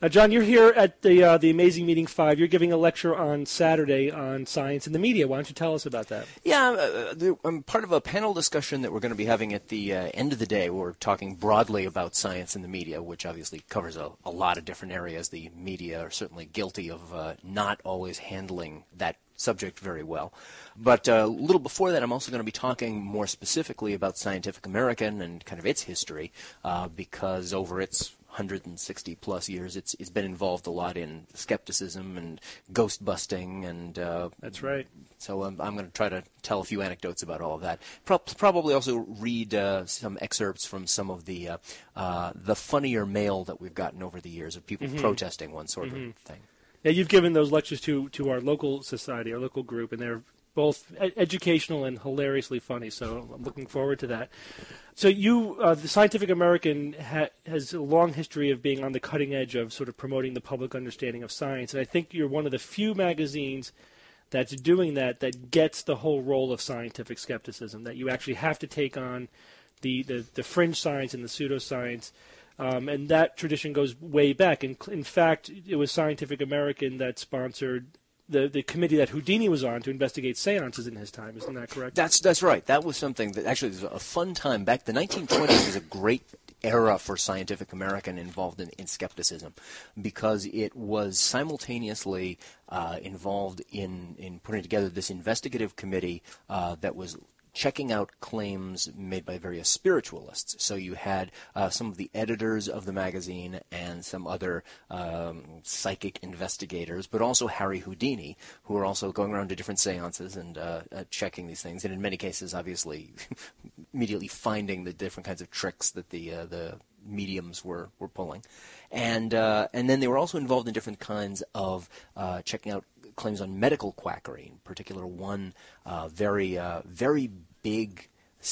Now, John, you're here at the uh, the Amazing Meeting five. You're giving a lecture on Saturday on science and the media. Why don't you tell us about that? Yeah, uh, there, I'm part of a panel discussion that we're going to be having at the uh, end of the day. We're talking broadly about science and the media, which obviously covers a, a lot of different areas. The media are certainly guilty of uh, not always handling that subject very well. But uh, a little before that, I'm also going to be talking more specifically about Scientific American and kind of its history, uh, because over its one hundred sixty plus years, it's it's been involved a lot in skepticism and ghost busting, and uh, that's right. So um, I'm going to try to tell a few anecdotes about all of that. Pro- probably also read uh, some excerpts from some of the uh, uh, the funnier mail that we've gotten over the years of people mm-hmm. protesting one sort mm-hmm. of thing. Yeah, you've given those lectures to to our local society, our local group, and they're both ed- educational and hilariously funny, so I'm looking forward to that. So you, uh, the Scientific American ha- has a long history of being on the cutting edge of sort of promoting the public understanding of science, and I think you're one of the few magazines that's doing that, that gets the whole role of scientific skepticism, that you actually have to take on the, the, the fringe science and the pseudoscience, um, and that tradition goes way back. In, in fact, it was Scientific American that sponsored The, the committee that Houdini was on to investigate seances in his time. Isn't that correct? That's that's right. That was something that actually was a fun time. Back the nineteen twenties was a great era for Scientific American involved in, in skepticism, because it was simultaneously uh, involved in, in putting together this investigative committee uh, that was checking out claims made by various spiritualists. So you had uh, some of the editors of the magazine and some other um, psychic investigators, but also Harry Houdini, who were also going around to different seances and uh, uh, checking these things, and in many cases, obviously, immediately finding the different kinds of tricks that the uh, the mediums were, were pulling. And uh, and then they were also involved in different kinds of uh, checking out claims on medical quackery, in particular one uh, very, uh, very big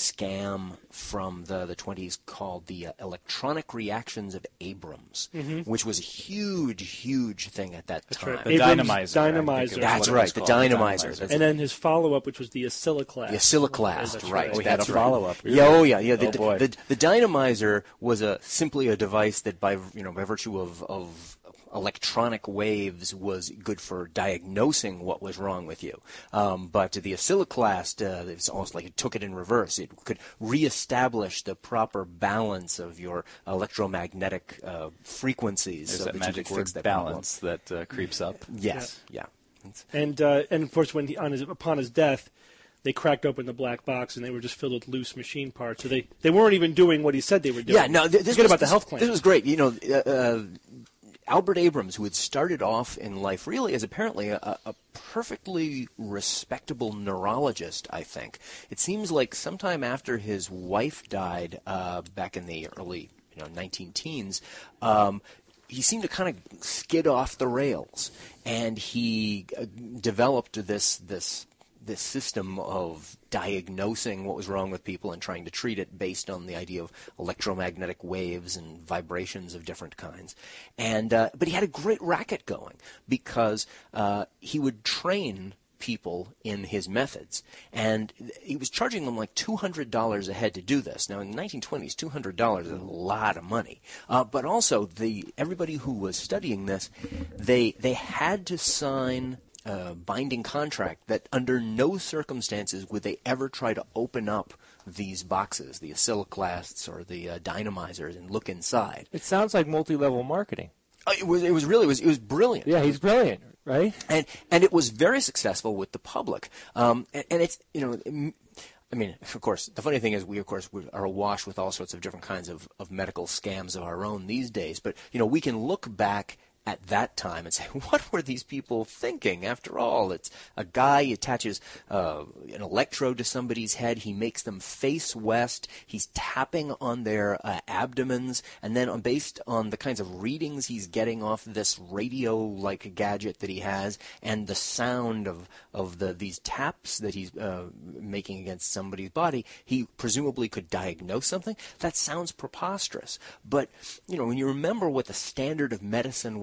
scam from the, the twenties called the uh, electronic reactions of Abrams, mm-hmm. which was a huge, huge thing at that That's time. Right. The Abrams, dynamizer. Dynamizer. That's right, the dynamizer. The dynamizer. And then his follow-up, which was the Oscilloclast. The Oscilloclast, That's right. right. We had a That's follow-up. Right. Yeah, oh, yeah, yeah. The, Oh, boy. The, the dynamizer was a simply a device that, by you know, by virtue of, of electronic waves, was good for diagnosing what was wrong with you. Um, but the Oscilloclast, uh, it's almost like it took it in reverse. It could reestablish the proper balance of your electromagnetic uh, frequencies. There's so that that magic you could word fix that balance that uh, creeps up. Yes, yeah. yeah. And uh, and of course, when he, on his, upon his death, they cracked open the black box and they were just filled with loose machine parts. So they, they weren't even doing what he said they were doing. Yeah, no. Th- this Forget was, about the this, health claim. This was great. You know. Uh, uh, Albert Abrams, who had started off in life really as apparently a, a perfectly respectable neurologist, I think. It seems like sometime after his wife died uh, back in the early you know, nineteen teens, um, he seemed to kind of skid off the rails, and he uh, developed this this this system of diagnosing what was wrong with people and trying to treat it based on the idea of electromagnetic waves and vibrations of different kinds. And uh, but he had a great racket going, because uh, he would train people in his methods, and he was charging them like two hundred dollars a head to do this. Now, in the nineteen twenties, two hundred dollars is a lot of money. Uh, but also, the everybody who was studying this, they they had to sign a binding contract that under no circumstances would they ever try to open up these boxes, the oscilloclasts or the uh, dynamizers, and look inside. It sounds like multi-level marketing. Uh, it was. It was really. It was. It was brilliant. Yeah, he's brilliant, right? And and it was very successful with the public. Um, and, and it's you know. I mean, of course, the funny thing is we, of course, we are awash with all sorts of different kinds of, of medical scams of our own these days. But, you know, we can look back at that time and say, what were these people thinking? After all, it's a guy attaches uh, an electrode to somebody's head. He makes them face west. He's tapping on their uh, abdomens. And then on, based on the kinds of readings he's getting off this radio-like gadget that he has and the sound of, of the these taps that he's uh, making against somebody's body, he presumably could diagnose something. That sounds preposterous. But, you know, when you remember what the standard of medicine was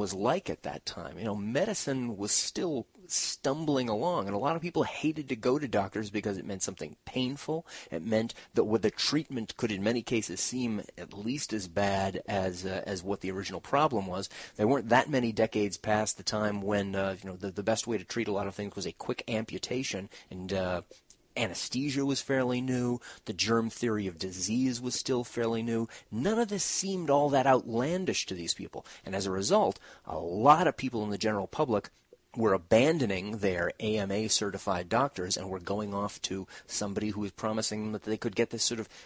was like at that time. You know, medicine was still stumbling along, and a lot of people hated to go to doctors because it meant something painful. It meant that what the treatment could, in many cases, seem at least as bad as uh, as what the original problem was. There weren't that many decades past the time when uh, you know the, the best way to treat a lot of things was a quick amputation, and uh, anesthesia was fairly new. The germ theory of disease was still fairly new. None of this seemed all that outlandish to these people, and as a result, a lot of people in the general public were abandoning their A M A-certified doctors and were going off to somebody who was promising them that they could get this sort of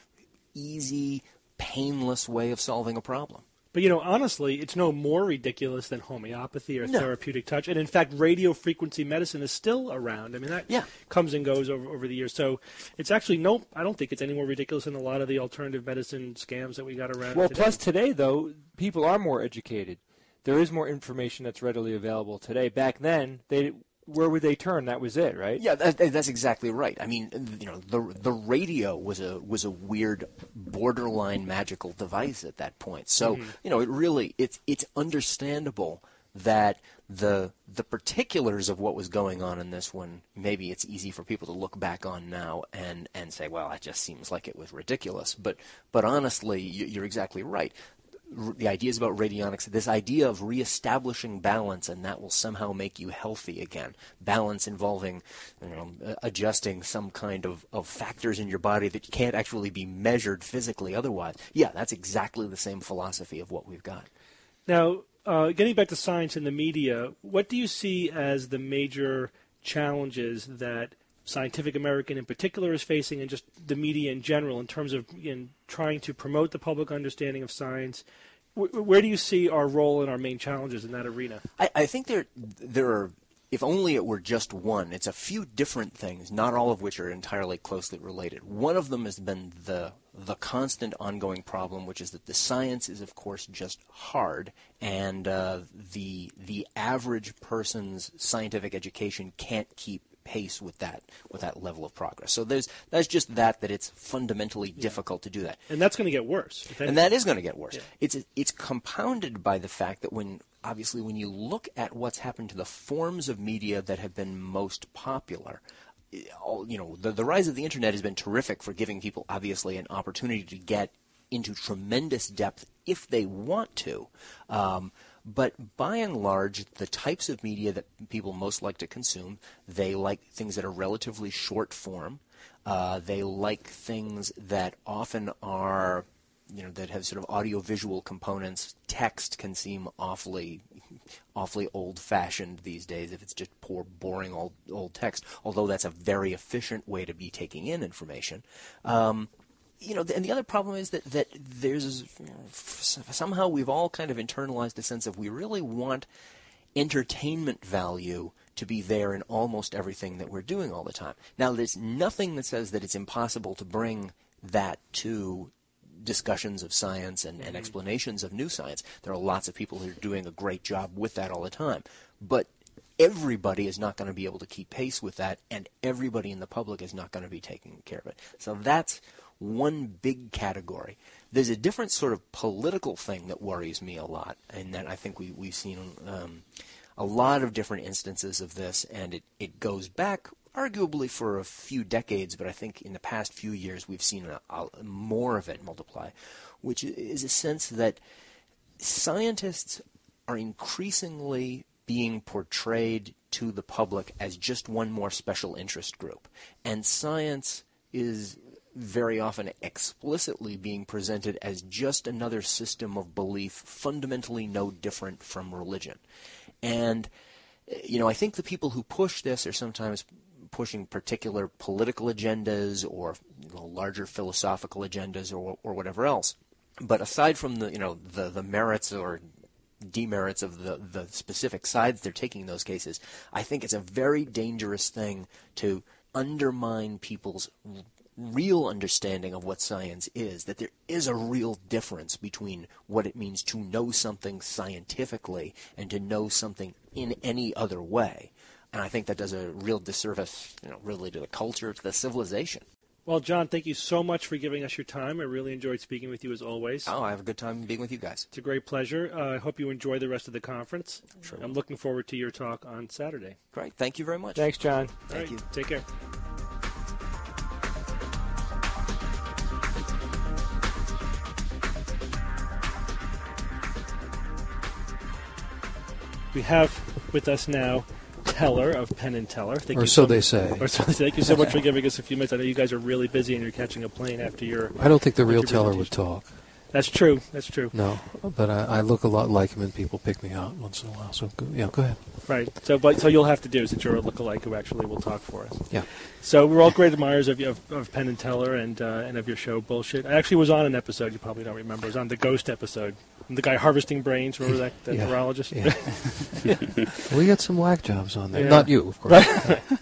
easy, painless way of solving a problem. But, you know, honestly, it's no more ridiculous than homeopathy or No. therapeutic touch. And, in fact, radio frequency medicine is still around. I mean, that Yeah. comes and goes over, over the years. So it's actually, no, I don't think it's any more ridiculous than a lot of the alternative medicine scams that we got around Well, today. plus today, though, people are more educated. There is more information that's readily available today. Back then, they where would they turn? That was it, right? Yeah, that, that's exactly right. I mean, you know, the the radio was a was a weird, borderline magical device at that point. So, Mm-hmm. you know, it really it's it's understandable that the the particulars of what was going on in this one, maybe it's easy for people to look back on now and and say, well, that just seems like it was ridiculous. But but honestly, you, you're exactly right. The ideas about radionics, this idea of reestablishing balance, and that will somehow make you healthy again. Balance involving, you know, adjusting some kind of, of factors in your body that can't actually be measured physically otherwise. Yeah, that's exactly the same philosophy of what we've got. Now, uh, getting back to science and the media, what do you see as the major challenges that Scientific American in particular is facing, and just the media in general, in terms of in trying to promote the public understanding of science? W- where do you see our role and our main challenges in that arena? I, I think there there are, if only it were just one, it's a few different things, not all of which are entirely closely related. One of them has been the the constant ongoing problem, which is that the science is, of course, just hard, and uh, the the average person's scientific education can't keep pace with that with that level of progress. So there's that's just that that it's fundamentally yeah. difficult to do that. And that's going to get worse. And that is going to get worse. Yeah. It's it's compounded by the fact that when obviously when you look at what's happened to the forms of media that have been most popular, you know, the the rise of the internet has been terrific for giving people obviously an opportunity to get into tremendous depth if they want to. Um, But by and large, the types of media that people most like to consume, they like things that are relatively short form. Uh, they like things that often are, you know, that have sort of audio-visual components. Text can seem awfully, awfully old-fashioned these days if it's just poor, boring old old text. Although that's a very efficient way to be taking in information. Um, You know, and the other problem is that, that there's somehow we've all kind of internalized a sense of we really want entertainment value to be there in almost everything that we're doing all the time. Now, there's nothing that says that it's impossible to bring that to discussions of science and, and explanations of new science. There are lots of people who are doing a great job with that all the time. But everybody is not going to be able to keep pace with that, and everybody in the public is not going to be taking care of it. So that's one big category. There's a different sort of political thing that worries me a lot, and that I think we, we've seen um, a lot of different instances of this, and it, it goes back arguably for a few decades, but I think in the past few years we've seen a, a, more of it multiply, which is a sense that scientists are increasingly being portrayed to the public as just one more special interest group, and science is very often explicitly being presented as just another system of belief, fundamentally no different from religion. And, you know, I think the people who push this are sometimes pushing particular political agendas or, you know, larger philosophical agendas or or whatever else. But aside from the, you know, the, the merits or demerits of the, the specific sides they're taking in those cases, I think it's a very dangerous thing to undermine people's real understanding of what science is, that there is a real difference between what it means to know something scientifically and to know something in any other way. And I think that does a real disservice, you know, really to the culture, to the civilization. Well, John, thank you so much for giving us your time. I really enjoyed speaking with you as always. Oh, I have a good time being with you guys. It's a great pleasure. Uh, I hope you enjoy the rest of the conference. Sure. I'm looking forward to your talk on Saturday. Great. Thank you very much. Thanks, John. Thank right, you. Take care. We have with us now Teller of Penn and Teller. Thank or you so so they much, say. Or so, thank you so much for giving us a few minutes. I know you guys are really busy and you're catching a plane after your... I don't think the real your Teller would presentation. talk. That's true. That's true. No, but I, I look a lot like him, and people pick me out once in a while. So, go, yeah, go ahead. Right. So, but so you'll have to do is that you're a lookalike who actually will talk for us. Yeah. So we're all great admirers of of, of Penn and Teller and uh, and of your show Bullshit. I actually was on an episode you probably don't remember. It was on the Ghost episode. The guy harvesting brains. Remember that, that yeah. neurologist? Yeah. We got some whack jobs on there. Yeah. Not you, of course.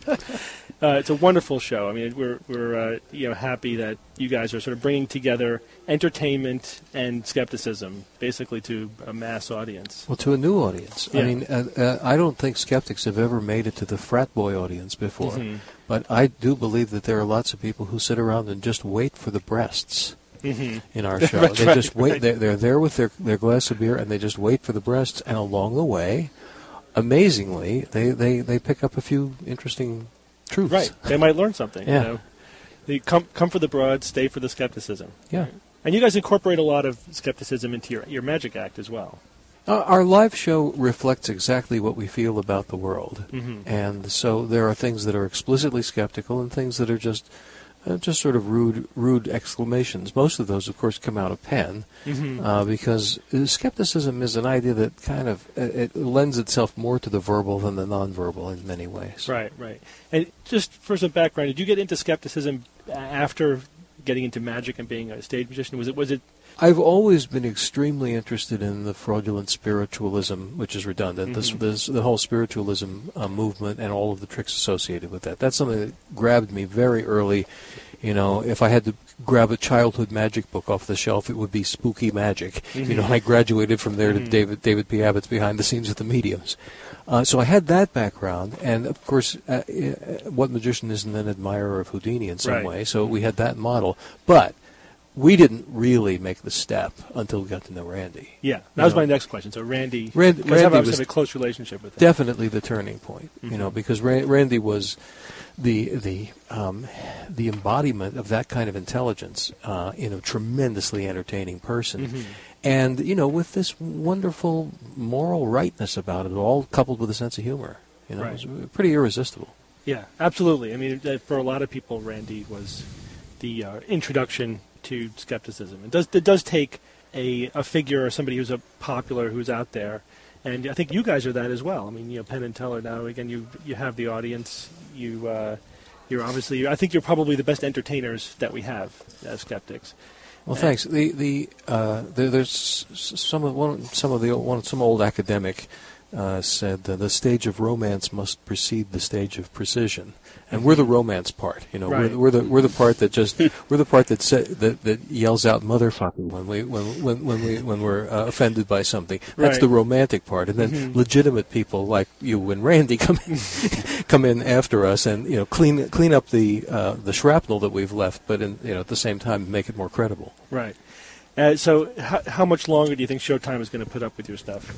Uh, it's a wonderful show. I mean, we're we're uh, you know happy that you guys are sort of bringing together entertainment and skepticism, basically to a mass audience. Well, to a new audience. Yeah. I mean, uh, uh, I don't think skeptics have ever made it to the frat boy audience before, Mm-hmm. but I do believe that there are lots of people who sit around and just wait for the breasts. Mm-hmm. In our show, That's they right, just wait. right. They're, they're there with their their glass of beer, and they just wait for the breasts. And along the way, amazingly, they, they, they pick up a few interesting truths. Right. They might learn something. Yeah. You know? They come come for the broad, stay for the skepticism. Yeah. And you guys incorporate a lot of skepticism into your your Magic Act as well. Uh, our live show reflects exactly what we feel about the world, Mhm. and so there are things that are explicitly skeptical and things that are just uh, just sort of rude rude exclamations. Most of those, of course, come out of Penn, Mhm. uh, because uh, skepticism is an idea that kind of uh, it lends itself more to the verbal than the nonverbal in many ways. Right, right. And just for some background, did you get into skepticism a- after getting into magic and being a stage magician? Was it was it I've always been extremely interested in the fraudulent spiritualism, which is redundant, this, Mhm. this, the whole spiritualism uh, movement and all of the tricks associated with that. That's something that grabbed me very early. You know, if I had to grab a childhood magic book off the shelf, it would be Spooky Magic. You know, Mhm. I graduated from there Mhm. to David David P. Abbott's Behind the Scenes with the Mediums. Uh, so I had that background, and of course, uh, uh, what magician isn't an admirer of Houdini in some Right. way? So we had that model, but we didn't really make the step until we got to know Randy. Yeah, that You was know, my next question. So Randy, Rand- you guys have Randy obviously was have a close relationship with him. Definitely the turning point, you know, Mhm. because Ra- Randy was the the um, the embodiment of that kind of intelligence uh, in a tremendously entertaining person, Mhm. and you know, with this wonderful moral rightness about it, all coupled with a sense of humor. You know, Right. it was pretty irresistible. Yeah, absolutely. I mean, uh, for a lot of people, Randy was the uh, introduction to skepticism. It does it does take a, a figure or somebody who's a popular who's out there, and I think you guys are that as well. I mean, you know, Penn and Teller now. Again, you you have the audience. You uh, you're obviously. I think you're probably the best entertainers that we have as skeptics. Well, And- thanks. The the uh, there, there's s- some of one some of the one some old academic uh, said that the stage of romance must precede the stage of precision, and we're the romance part. You know, Right. we're, we're the we're the part that just we're the part that sa- that that yells out "motherfucker" when we when when when we when we're uh, offended by something. That's Right. the romantic part, and then Mhm. legitimate people like you and Randy come in, come in after us and you know clean clean up the uh, the shrapnel that we've left, but in, you know at the same time make it more credible. Right. Uh, so, how, how much longer do you think Showtime is going to put up with your stuff?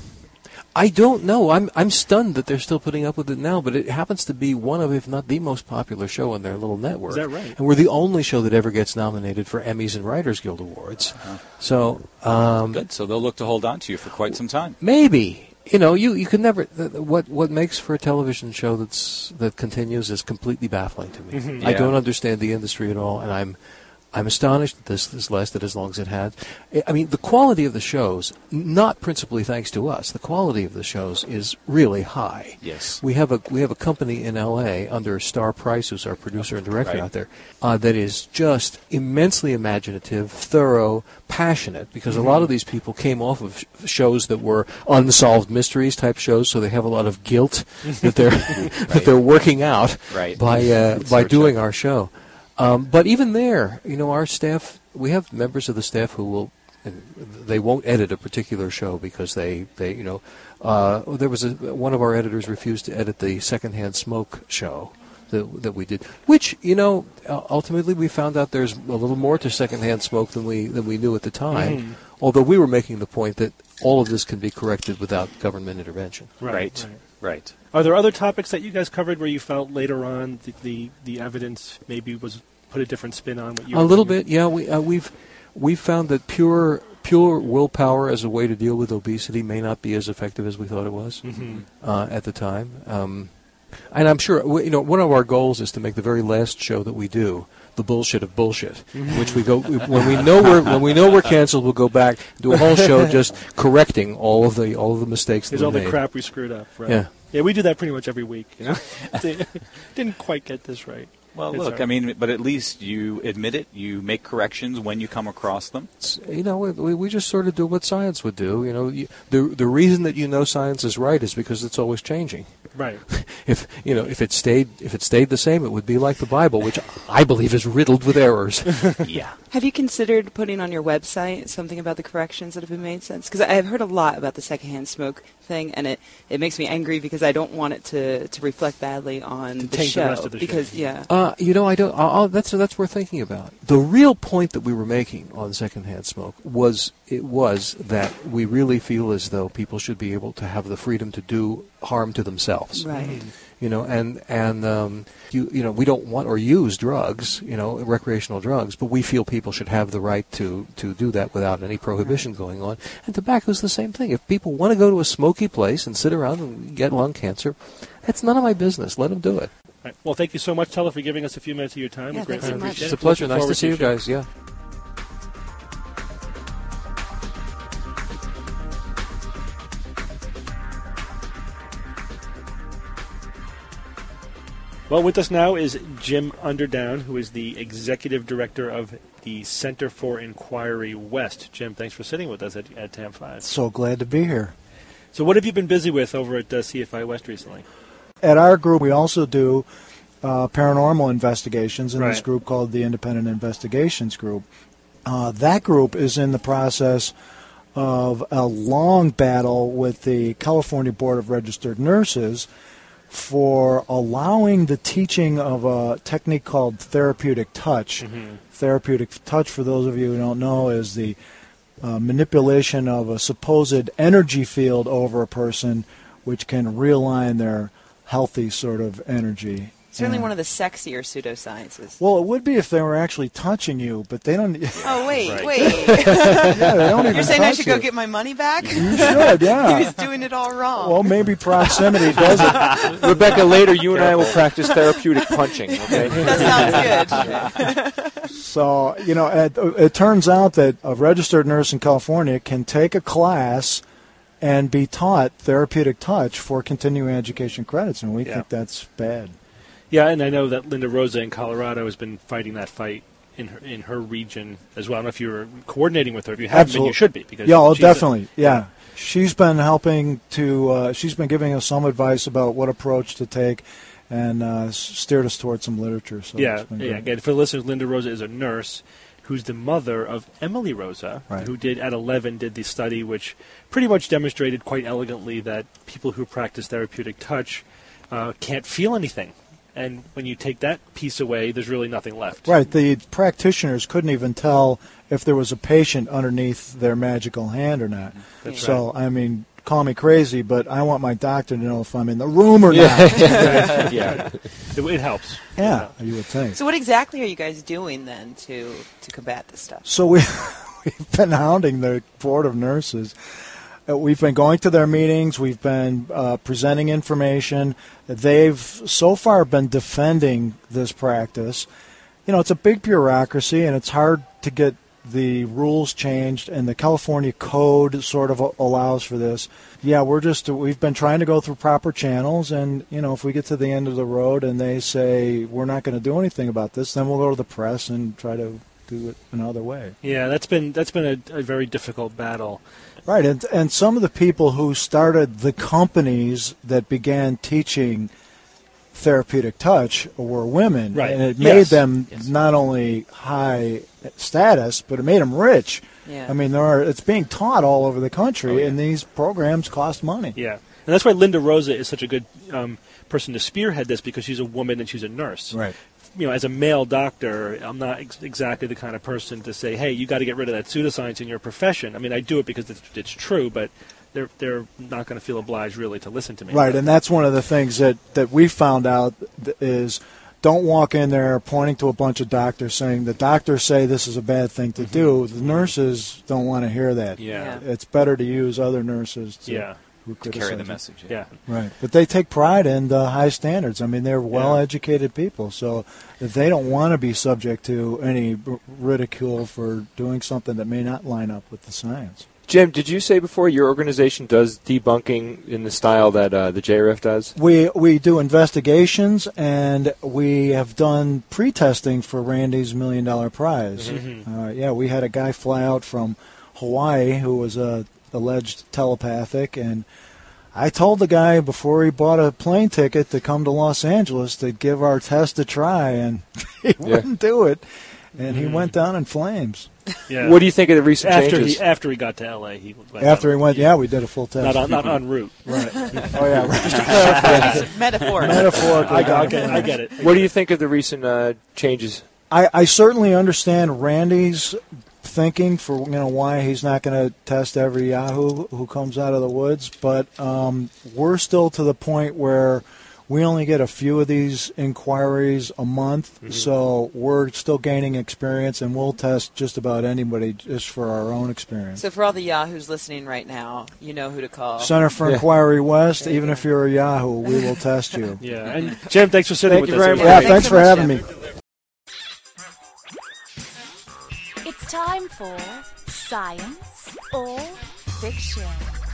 I don't know. I'm I'm stunned that they're still putting up with it now, but it happens to be one of, if not the most popular show on their little network. Is that right? And we're the only show that ever gets nominated for Emmys and Writers Guild Awards. So um, Good. So they'll look to hold on to you for quite some time. maybe you know you you can never. th- What what makes for a television show that's that continues is completely baffling to me. Mhm. I Yeah. don't understand the industry at all, and I'm. I'm astonished that this, this lasted as long as it had. I- I mean, the quality of the shows, not principally thanks to us, the quality of the shows is really high. Yes. We have a we have a company in L A under Star Price, who's our producer and director Right. out there, uh, that is just immensely imaginative, thorough, passionate. Because a lot of these people came off of sh- shows that were unsolved mysteries type shows, so they have a lot of guilt that they're that they're working out Right. by uh, It's by sort of doing tough. our show. Um, but even there, you know, our staff, we have members of the staff who will, and they won't edit a particular show because they, they you know, uh, there was a, one of our editors refused to edit the Secondhand Smoke show that that we did. Which, you know, ultimately we found out there's a little more to secondhand smoke than we than we knew at the time. Mm-hmm. Although we were making the point that all of this can be corrected without government intervention. Right. Right. right. Right. Are there other topics that you guys covered where you felt later on the the, the evidence maybe was put a different spin on what you? A were little doing? bit, yeah. We uh, we've we've found that pure pure willpower as a way to deal with obesity may not be as effective as we thought it was Mm-hmm. uh, at the time. Um, and I'm sure, you know, one of our goals is to make the very last show that we do the bullshit of bullshit, in which we go when we know we're when we know we're canceled, we'll go back and do a whole show just correcting all of the all of the mistakes There's that all we the made. crap we screwed up. Right? Yeah. Yeah, we do that pretty much every week. You know, didn't quite get this right. Well, It's look, all right. I mean, but at least you admit it. You make corrections when you come across them. It's- You know, we, we just sort of do what science would do. You know, you, the the reason that you know science is right is because it's always changing. Right. If you know, if it stayed if it stayed the same, it would be like the Bible, which I believe is riddled with errors. Yeah. Have you considered putting on your website something about the corrections that have been made since? Because I've heard a lot about the secondhand smoke thing, and it, it makes me angry because I don't want it to, to reflect badly on To the taint the show. rest of the show. because yeah, Uh, you know, I don't. I'll, I'll- that's that's worth thinking about. The real point that we were making on secondhand smoke was it was that we really feel as though people should be able to have the freedom to do harm to themselves. right. You know, and and um, you you know, we don't want or use drugs, you know, recreational drugs, but we feel people should have the right to to do that without any prohibition going on. And tobacco is the same thing. If people want to go to a smoky place and sit around and get lung cancer, that's none of my business. Let them do it. Right. Well, thank you so much, Teller, for giving us a few minutes of your time. Yeah, we greatly thanks so much. appreciate It's it. a pleasure. Looking Nice to forward see you your show. guys. Yeah. Well, with us now is Jim Underdown, who is the executive director of the Center for Inquiry West. Jim, thanks for sitting with us at, at T A M five. So glad to be here. So what have you been busy with over at uh, C F I West recently? At our group, we also do uh, paranormal investigations in this Right. group called the Independent Investigations Group. Uh, that group is in the process of a long battle with the California Board of Registered Nurses for allowing the teaching of a technique called therapeutic touch. Mm-hmm. Therapeutic touch, for those of you who don't know, is the uh, manipulation of a supposed energy field over a person which can realign their healthy sort of energy. Certainly And- one of the sexier pseudosciences. Well, it would be if they were actually touching you, but they don't. Oh, wait, Right. wait. Yeah, they don't even You're saying I touch should go you. get my money back? You should, yeah. He was doing it all wrong. Well, maybe proximity does it. Rebecca, later you and I will practice therapeutic punching. Okay. that sounds good. So, you know, it, it turns out that a registered nurse in California can take a class and be taught therapeutic touch for continuing education credits, and we Yeah. think that's bad. Yeah, and I know that Linda Rosa in Colorado has been fighting that fight in her in her region as well. I don't know if you're coordinating with her. If you haven't been, you should be. Because yeah, oh, she's a- definitely. yeah. She's been helping to, uh, she's been giving us some advice about what approach to take and uh, s- steered us towards some literature. So yeah, it's been yeah. great. Again, for the listeners, Linda Rosa is a nurse who's the mother of Emily Rosa, Right. who did at eleven did the study, which pretty much demonstrated quite elegantly that people who practice therapeutic touch uh, can't feel anything, and when you take that piece away, there's really nothing left. Right. The practitioners couldn't even tell if there was a patient underneath their magical hand or not. That's so, I mean, call me crazy, but I want my doctor to know if I'm in the room or not. Yeah, it, it helps. Yeah, you would think. So what exactly are you guys doing then to, to combat this stuff? So we, we've been hounding the Board of Nurses. Uh, We've been going to their meetings. We've been uh, presenting information. They've so far been defending this practice. You know, it's a big bureaucracy, and it's hard to get the rules changed, and the California Code sort of a- allows for this. Yeah, we're just, we've been trying to go through proper channels, and, you know, if we get to the end of the road and they say we're not going to do anything about this, then we'll go to the press and try to do it another way. Yeah, that's been that's been a, a very difficult battle. Right, and and some of the people who started the companies that began teaching therapeutic touch were women, Right. and it Yes. made them Yes. not only high status, but it made them rich. Yeah. I mean, there are it's being taught all over the country, Oh, yeah. and these programs cost money. Yeah, And that's why Linda Rosa is such a good um, person to spearhead this, because she's a woman and she's a nurse. Right. You know, as a male doctor, I'm not ex- exactly the kind of person to say, hey, you got to get rid of that pseudoscience in your profession. I mean, I do it because it's, it's true, but they're they're not going to feel obliged really to listen to me. Right, and that's one of the things that, that we found out is don't walk in there pointing to a bunch of doctors saying the doctors say this is a bad thing to mm-hmm. do. The nurses don't want to hear that. Yeah. It's better to use other nurses to, yeah. who to carry the message. Yeah. yeah. Right. But they take pride in the high standards. I mean, they're well-educated people, so if they don't want to be subject to any r- ridicule for doing something that may not line up with the science. Jim, did you say before your organization does debunking in the style that uh, the J R I F does? We we do investigations, and we have done pre-testing for Randy's Million Dollar Prize. Mm-hmm. Uh, yeah, we had a guy fly out from Hawaii who was a alleged telepathic, and I told the guy before he bought a plane ticket to come to Los Angeles to give our test a try, and he yeah. wouldn't do it, and mm. he went down in flames. Yeah. What do you think of the recent after changes? He, after he got to L A, he went after he went, yeah, we did a full test. Not on, not en route. Right. Oh, yeah. Right. Metaphor. Metaphor. I, I, get, I get it. I what get do you it. think of the recent uh, changes? I, I certainly understand Randy's thinking for you know why he's not going to test every Yahoo who comes out of the woods, but um, we're still to the point where we only get a few of these inquiries a month, mm-hmm. so we're still gaining experience, and we'll test just about anybody just for our own experience. So for all the Yahoos listening right now, you know who to call. Center for yeah. Inquiry West, even if you're a Yahoo, we will test you. Yeah, and Jim, thanks for sitting Thank with you us. very much. Yeah, thanks, thanks so for much, having Jim. me. It's time for Science or Fiction.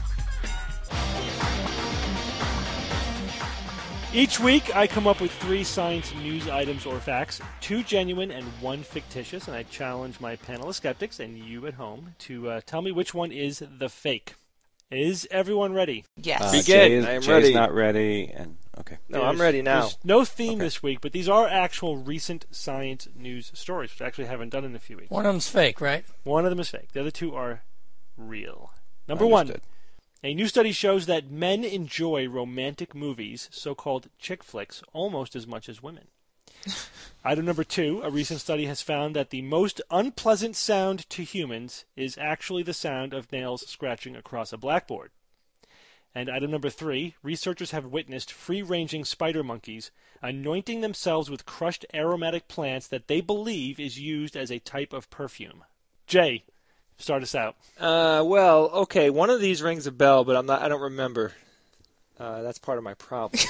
Each week, I come up with three science news items or facts, two genuine and one fictitious, and I challenge my panel of skeptics and you at home to uh, tell me which one is the fake. Is everyone ready? Yes. Uh, Begin. Jay is, I am Jay's ready. not ready, and okay. No, There's- I'm ready now. There's no theme Okay. this week, but these are actual recent science news stories, which I actually haven't done in a few weeks. One of them's fake, right? One of them is fake. The other two are real. Number one. Understood. A new study shows that men enjoy romantic movies, so-called chick flicks, almost as much as women. Item number two, a recent study has found that the most unpleasant sound to humans is actually the sound of nails scratching across a blackboard. And item number three, researchers have witnessed free-ranging spider monkeys anointing themselves with crushed aromatic plants that they believe is used as a type of perfume. Jay, start us out. Uh, well, okay. One of these rings a bell, but I'm not. I don't remember. Uh, that's part of my problem.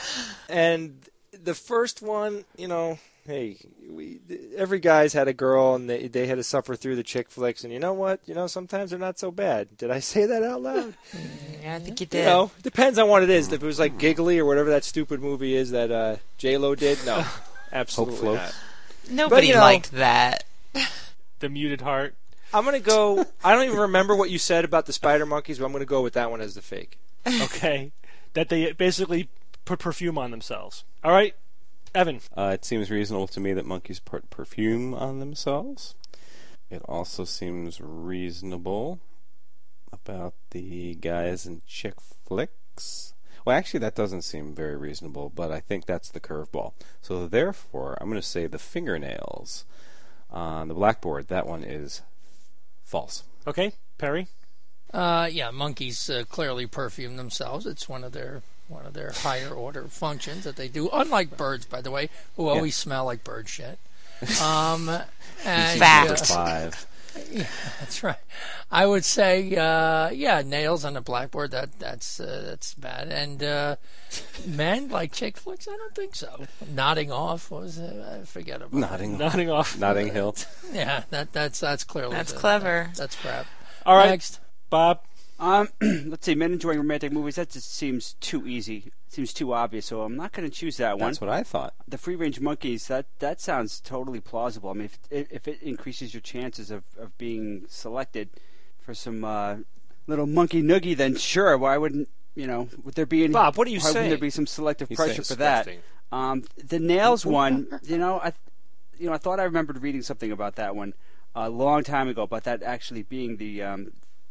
And the first one, you know, hey, we every guy's had a girl, and they they had to suffer through the chick flicks, and you know what? You know, sometimes they're not so bad. Did I say that out loud? Yeah, I think you You did. know, depends on what it is. If it was like Giggly or whatever that stupid movie is that uh, J Lo did, no, absolutely Float. not. Nobody But, you know, liked that. The Muted Heart. I'm gonna go. I don't even remember what you said about the spider monkeys, but I'm gonna go with that one as the fake. Okay. That they basically put perfume on themselves. All right, Evan. Uh, it seems reasonable to me that monkeys put perfume on themselves. It also seems reasonable about the guys in chick flicks. Well, actually, that doesn't seem very reasonable, but I think that's the curveball. So therefore, I'm going to say the fingernails on the blackboard. That one is false. Okay, Perry. Uh, yeah, monkeys uh, clearly perfume themselves. It's one of their one of their higher order functions that they do. Unlike birds, by the way, who always Yeah. smell like bird shit. Um, and, Fact. uh, Five. Yeah, that's right. I would say, uh, yeah, nails on the blackboard. That that's uh, that's bad. And uh, men like chick flicks. I don't think so. Nodding off what was it? I forget about. Nodding. Nodding off. Notting Hill. Yeah, that that's that's clearly That's the- clever. that- that's crap. All right, Next. Bob. Um, let's see, men enjoying romantic movies. That just seems too easy. Seems too obvious. So I'm not going to choose that one. That's what I thought. The free range monkeys. That that sounds totally plausible. I mean, if if it increases your chances of, of being selected for some uh, little monkey noogie, then sure. Why wouldn't you know? Would there be any? Bob, what are you why saying? Wouldn't there be some selective He's pressure saying for that? disgusting. Um, the nails one. You know, I you know I thought I remembered reading something about that one a long time ago. About that actually being the um,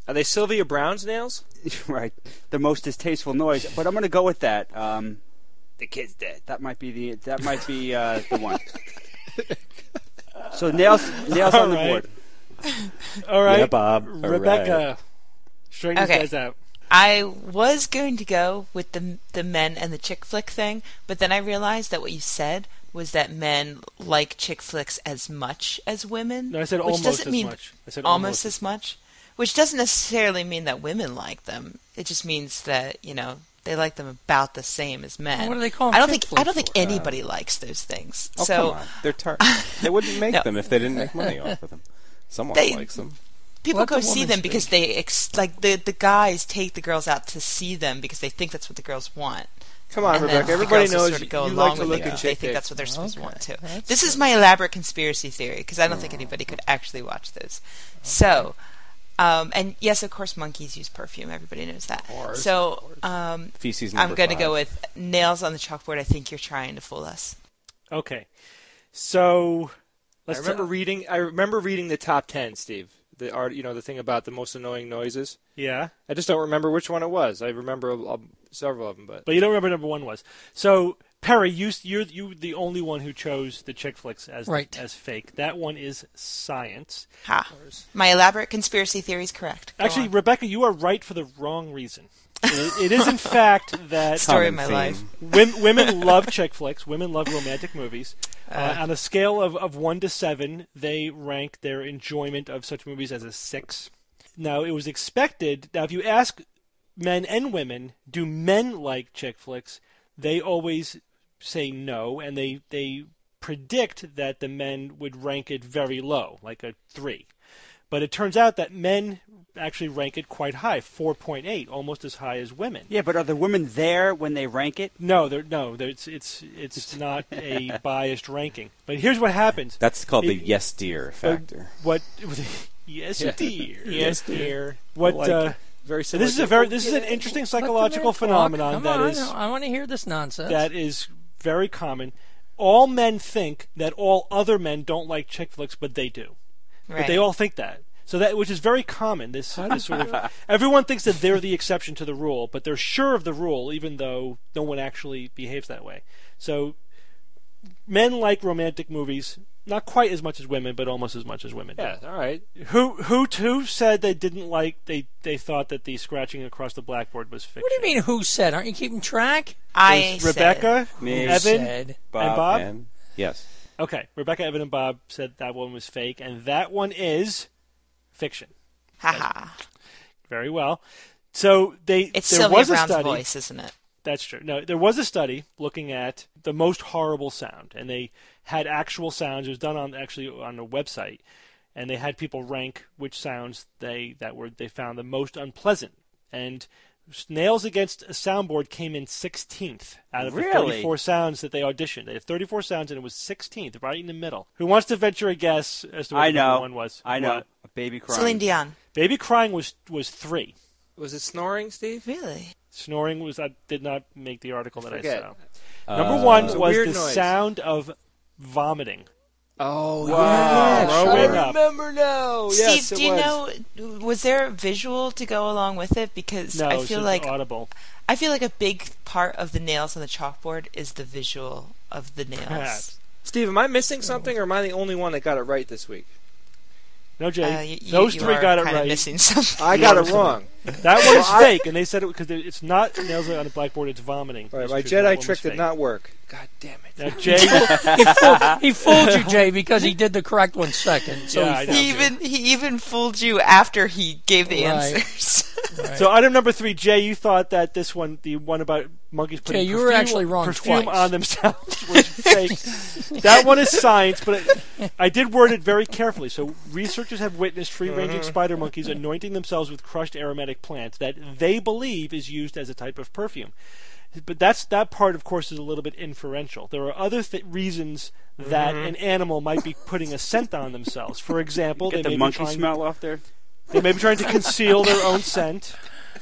Are they Sylvia Brown's nails? Right. The most distasteful noise. But I'm going to go with that. Um, the kid's dead. That might be the that might be uh, the one. So nails nails All on the right. board. All right, Yeah, Bob. All Rebecca, right. straighten Okay. these guys out. I was going to go with the the men and the chick flick thing, but then I realized that what you said was that men like chick flicks as much as women. No, I said which almost doesn't as mean much. I said almost almost as much, which doesn't necessarily mean that women like them. It just means that, you know, they like them about the same as men. What do they call 'em I don't chick think I don't flicks think for? anybody likes those things. Oh, so come on. They're tar- They wouldn't make No. them if they didn't make money off of them. Someone They- likes them. people Let go the see woman them speak. because they ex- like the the guys take the girls out to see them because they think that's what the girls want. Come on, And then Rebecca. the Everybody girls will knows sort of go you along like to with look it at because they chick think dicks. that's what they're supposed to want Okay, to. that's This is my elaborate conspiracy theory because I don't think anybody could actually watch those. So, um, and yes, of course, monkeys use perfume. Everybody knows that. course, so, um, Feces I'm number going to five. go with nails on the chalkboard. I think you're trying to fool us. Okay, so I let's remember ta- reading. I remember reading the top ten, Steve. The art, you know, the thing about the most annoying noises. yeah, I just don't remember which one it was. I remember uh, several of them, but but you don't remember number one was. So Perry, you you're you the only one who chose the chick flicks as Right. as fake. That one is science. Ha! My elaborate conspiracy theory is correct. Go Actually, on. Rebecca, you are right for the wrong reason. It, it is in fact that Story of Common my theme. life. Women, women love chick flicks. Women love romantic movies. Uh, Uh. on a scale of, of one to seven, they rank their enjoyment of such movies as a six. Now, it was expected. Now, if you ask men and women, do men like chick flicks? They always say no, and they they predict that the men would rank it very low, like a three. But it turns out that men actually rank it quite high, four point eight, almost as high as women. Yeah, but are the women there when they rank it? No, they're, no, they're, it's it's it's not a biased ranking. But here's what happens. That's called the It- yes dear factor. What? Yes, dear. yes, dear. What? I like uh, it. Very so similar. this is a very this is an interesting Let the man psychological talk. phenomenon Come that on, is I want to hear this nonsense. that is very common. All men think that all other men don't like chick flicks, but they do. But Right. they all think that. So that, which is very common. This, this sort of everyone thinks that they're the exception to the rule, but they're sure of the rule, even though no one actually behaves that way. So, men like romantic movies, not quite as much as women, but almost as much as women. do. Yeah, all right. Who who who said they didn't like they they thought that the scratching across the blackboard was fiction? What do you mean? Who said? Aren't you keeping track? I It was Rebecca, Me. Evan, Said. Bob and Bob. and- yes. Okay, Rebecca, Evan, and Bob said that one was fake, and that one is fiction. Haha. Very well. So they It's there Sylvia was a Brown's study. voice, isn't it? That's true. No, there was a study looking at the most horrible sound, and they had actual sounds. It was done on actually on a website, and they had people rank which sounds they that were they found the most unpleasant. And Nails Against a Soundboard came in sixteenth out of the Really? thirty-four sounds that they auditioned. They had thirty-four sounds, and it was sixteenth, right in the middle. Who wants to venture a guess as to what I the number know. one was? I know. What? A baby crying. Celine Dion. Baby Crying was was three. Was it snoring, Steve? Really? Snoring was I did not make the article that Forget. I saw. Number Uh, one It's a was weird the noise. sound of vomiting. Oh, Wow. Throwing I up. remember now. Steve, Yes, it do you was. know, was there a visual to go along with it? Because No, I it's feel just like audible. I feel like a big part of the nails on the chalkboard is the visual of the nails. Perhaps. Steve, am I missing something, or am I the only one that got it right this week? No, Jay. Uh, you, those you three are got it kinda right. Missing something. I You got are it wrong. That one is Well, I- fake, and they said it because it's not nails on a blackboard. It's vomiting. All right, It's my true, that Jedi one was trick did fake. not work. God damn it. Now, Jay, he, fooled, he fooled you, Jay, because he did the correct one second. So Yeah, he I know. He even he even fooled you after he gave the Right. answers. Right. so item number three, Jay, you thought that this one, the one about monkeys putting Jay, you were perfume, actually wrong perfume twice. on themselves was fake. That one is science, but I, I did word it very carefully. So researchers have witnessed free-ranging spider monkeys anointing themselves with crushed aromatic plants that they believe is used as a type of perfume. But that's that part, of course, is a little bit inferential. There are other th- reasons that an animal might be putting a scent on themselves. For example, Get they the may monkey be trying, smell off there. They may be trying to conceal their own scent.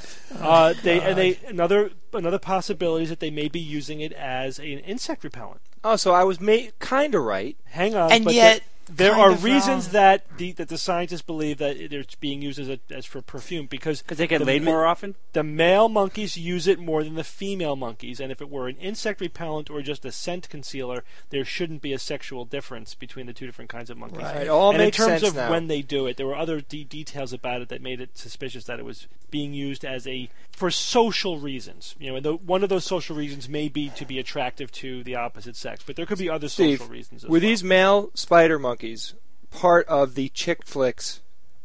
Uh, they and they another another possibility is that they may be using it as an insect repellent. Oh, so I was ma- kind of right. Hang on, And but yet, There kind are of reasons wrong. that the that the scientists believe that it's being used as a, as for perfume because Because they get the laid ma- more often? The male monkeys use it more than the female monkeys, and if it were an insect repellent or just a scent concealer, there shouldn't be a sexual difference between the two different kinds of monkeys. Right. It all and makes in terms sense of now. when they do it, there were other de- details about it that made it suspicious that it was being used as a for social reasons. You know, and the, one of those social reasons may be to be attractive to the opposite sex, but there could be other Steve, social reasons as were well. these male spider monkeys part of the chick flicks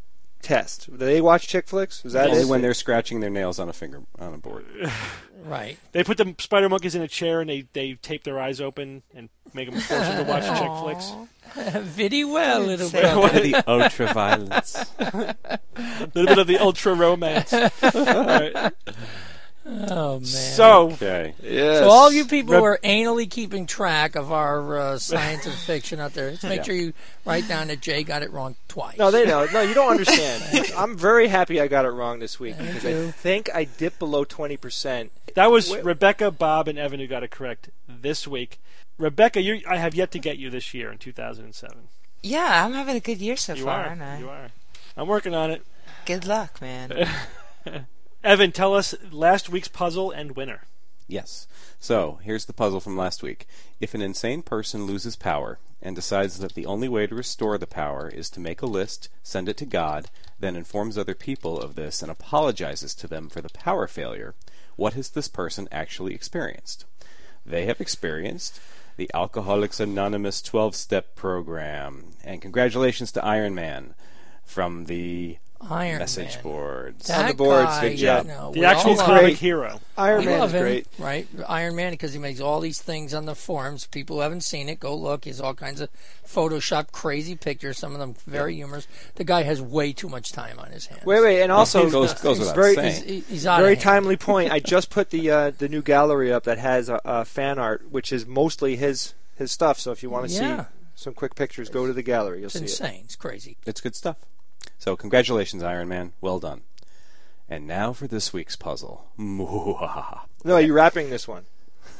test? Do they watch chick flicks? Is that Only it? when they're scratching their nails on a finger on a board. Right. They put the spider monkeys in a chair and they, they tape their eyes open and make them force them to watch chick flicks. Very well, little Say brother. what? The ultra violence. A little bit of the ultra romance. All right. Oh, man. So, Okay. Yes. So all you people Reb- who are anally keeping track of our uh, science and fiction out there, let's make Yeah. sure you write down that Jay got it wrong twice. No, they know. No, you don't understand. I'm very happy I got it wrong this week Thank because I you. think I dipped below twenty percent. that was Wait- Rebecca, Bob, and Evan who got it correct this week. Rebecca, you I have yet to get you this year in two thousand seven. Yeah, I'm having a good year so you far, are. aren't I? You are. I'm working on it. Good luck, man. Evan, tell us last week's puzzle and winner. Yes. So, here's the puzzle from last week. If an insane person loses power and decides that the only way to restore the power is to make a list, send it to God, then informs other people of this and apologizes to them for the power failure, what has this person actually experienced? They have experienced the Alcoholics Anonymous twelve-step program. And congratulations to Iron Man from the Iron message Man. boards. That On the boards, guy, good job. you know, The we actual all love comic him. hero. Iron We Man love is him, great. right? Iron Man, because he makes all these things on the forums. People who haven't seen it, go look. He has all kinds of Photoshop crazy pictures, some of them very humorous. The guy has way too much time on his hands. Wait, wait, and also goes- goes he's without very, saying. He's, he's out very of hand. timely point. I just put the uh, the new gallery up that has uh, uh, fan art, which is mostly his his stuff. So if you want to Yeah. see some quick pictures, go to the gallery. You'll It's see it. insane. It's crazy. It's good stuff. So, congratulations, Iron Man. Well done. And now for this week's puzzle. Mwah. No, are you wrapping this one?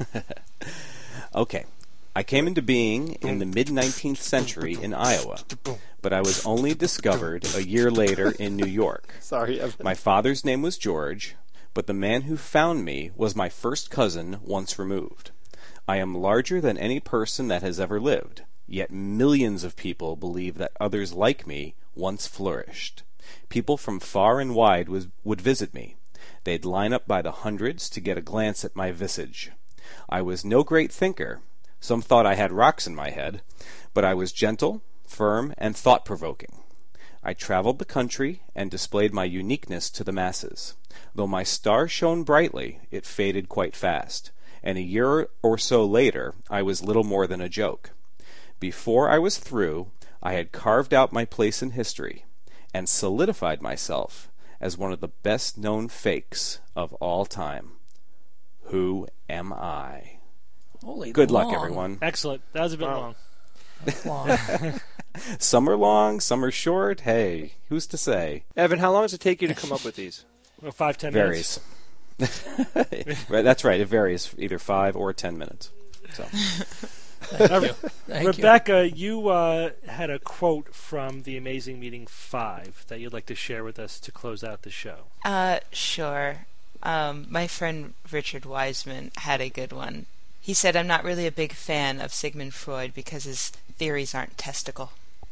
Okay. I came into being in the mid-nineteenth century in Iowa, but I was only discovered a year later in New York. Sorry, Evan. My father's name was George, but the man who found me was my first cousin once removed. I am larger than any person that has ever lived, yet millions of people believe that others like me once flourished. People from far and wide was, would visit me. They'd line up by the hundreds to get a glance at my visage. I was no great thinker. Some thought I had rocks in my head, but I was gentle, firm, and thought-provoking. I traveled the country and displayed my uniqueness to the masses. Though my star shone brightly, it faded quite fast, and a year or so later I was little more than a joke. Before I was through, I had carved out my place in history and solidified myself as one of the best-known fakes of all time. Who am I? Holy Good luck, long. everyone. Excellent. That was a bit Wow. long. That's long. Some are long, some are short. Hey, who's to say? Evan, how long does it take you to come up with these? Well, five, ten Varies. Right, that's right. It varies, either five or ten minutes. So, Thank you. Thank you. Rebecca, you, uh, had a quote from the Amazing Meeting five that you'd like to share with us to close out the show. Uh, sure. Um, my friend Richard Wiseman had a good one. He said, "I'm not really a big fan of Sigmund Freud because his theories aren't testicle."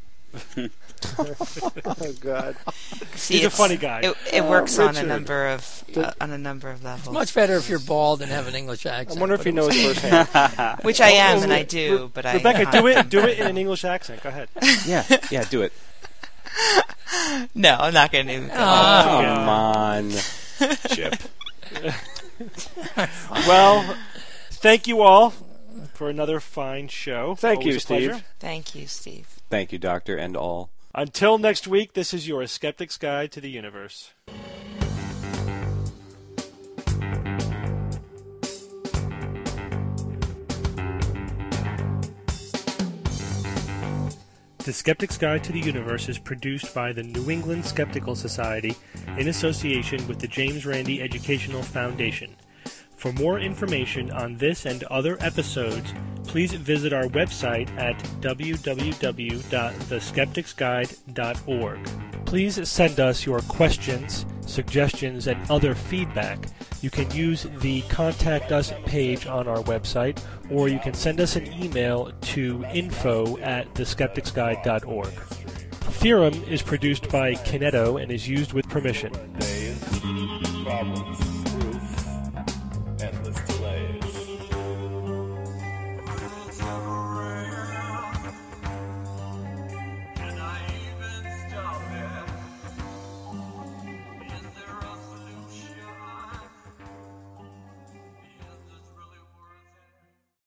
Oh God! See, He's a it's- funny guy. It, it Oh, works on a Richard. number of uh, on a number of levels. It's much better if you're bald and have an English accent. I wonder if but he it knows was- firsthand. Which I am, and I do, but I Rebecca, can't. do it. Do it in an English accent. Go ahead. yeah, yeah, do it. No, I'm not going to do that. Oh, Come on, Chip. Well, thank you all for another fine show. Thank Always you, a pleasure. Steve. Thank you, Steve. Thank you, Doctor, and all. Until next week, this is your Skeptic's Guide to the Universe. The Skeptic's Guide to the Universe is produced by the New England Skeptical Society in association with the James Randi Educational Foundation. For more information on this and other episodes, please visit our website at w w w dot the skeptics guide dot org. Please send us your questions, suggestions, and other feedback. You can use the Contact Us page on our website, or you can send us an email to info at the skeptics guide dot org. Theorem is produced by Kineto and is used with permission. Problems, proof, endless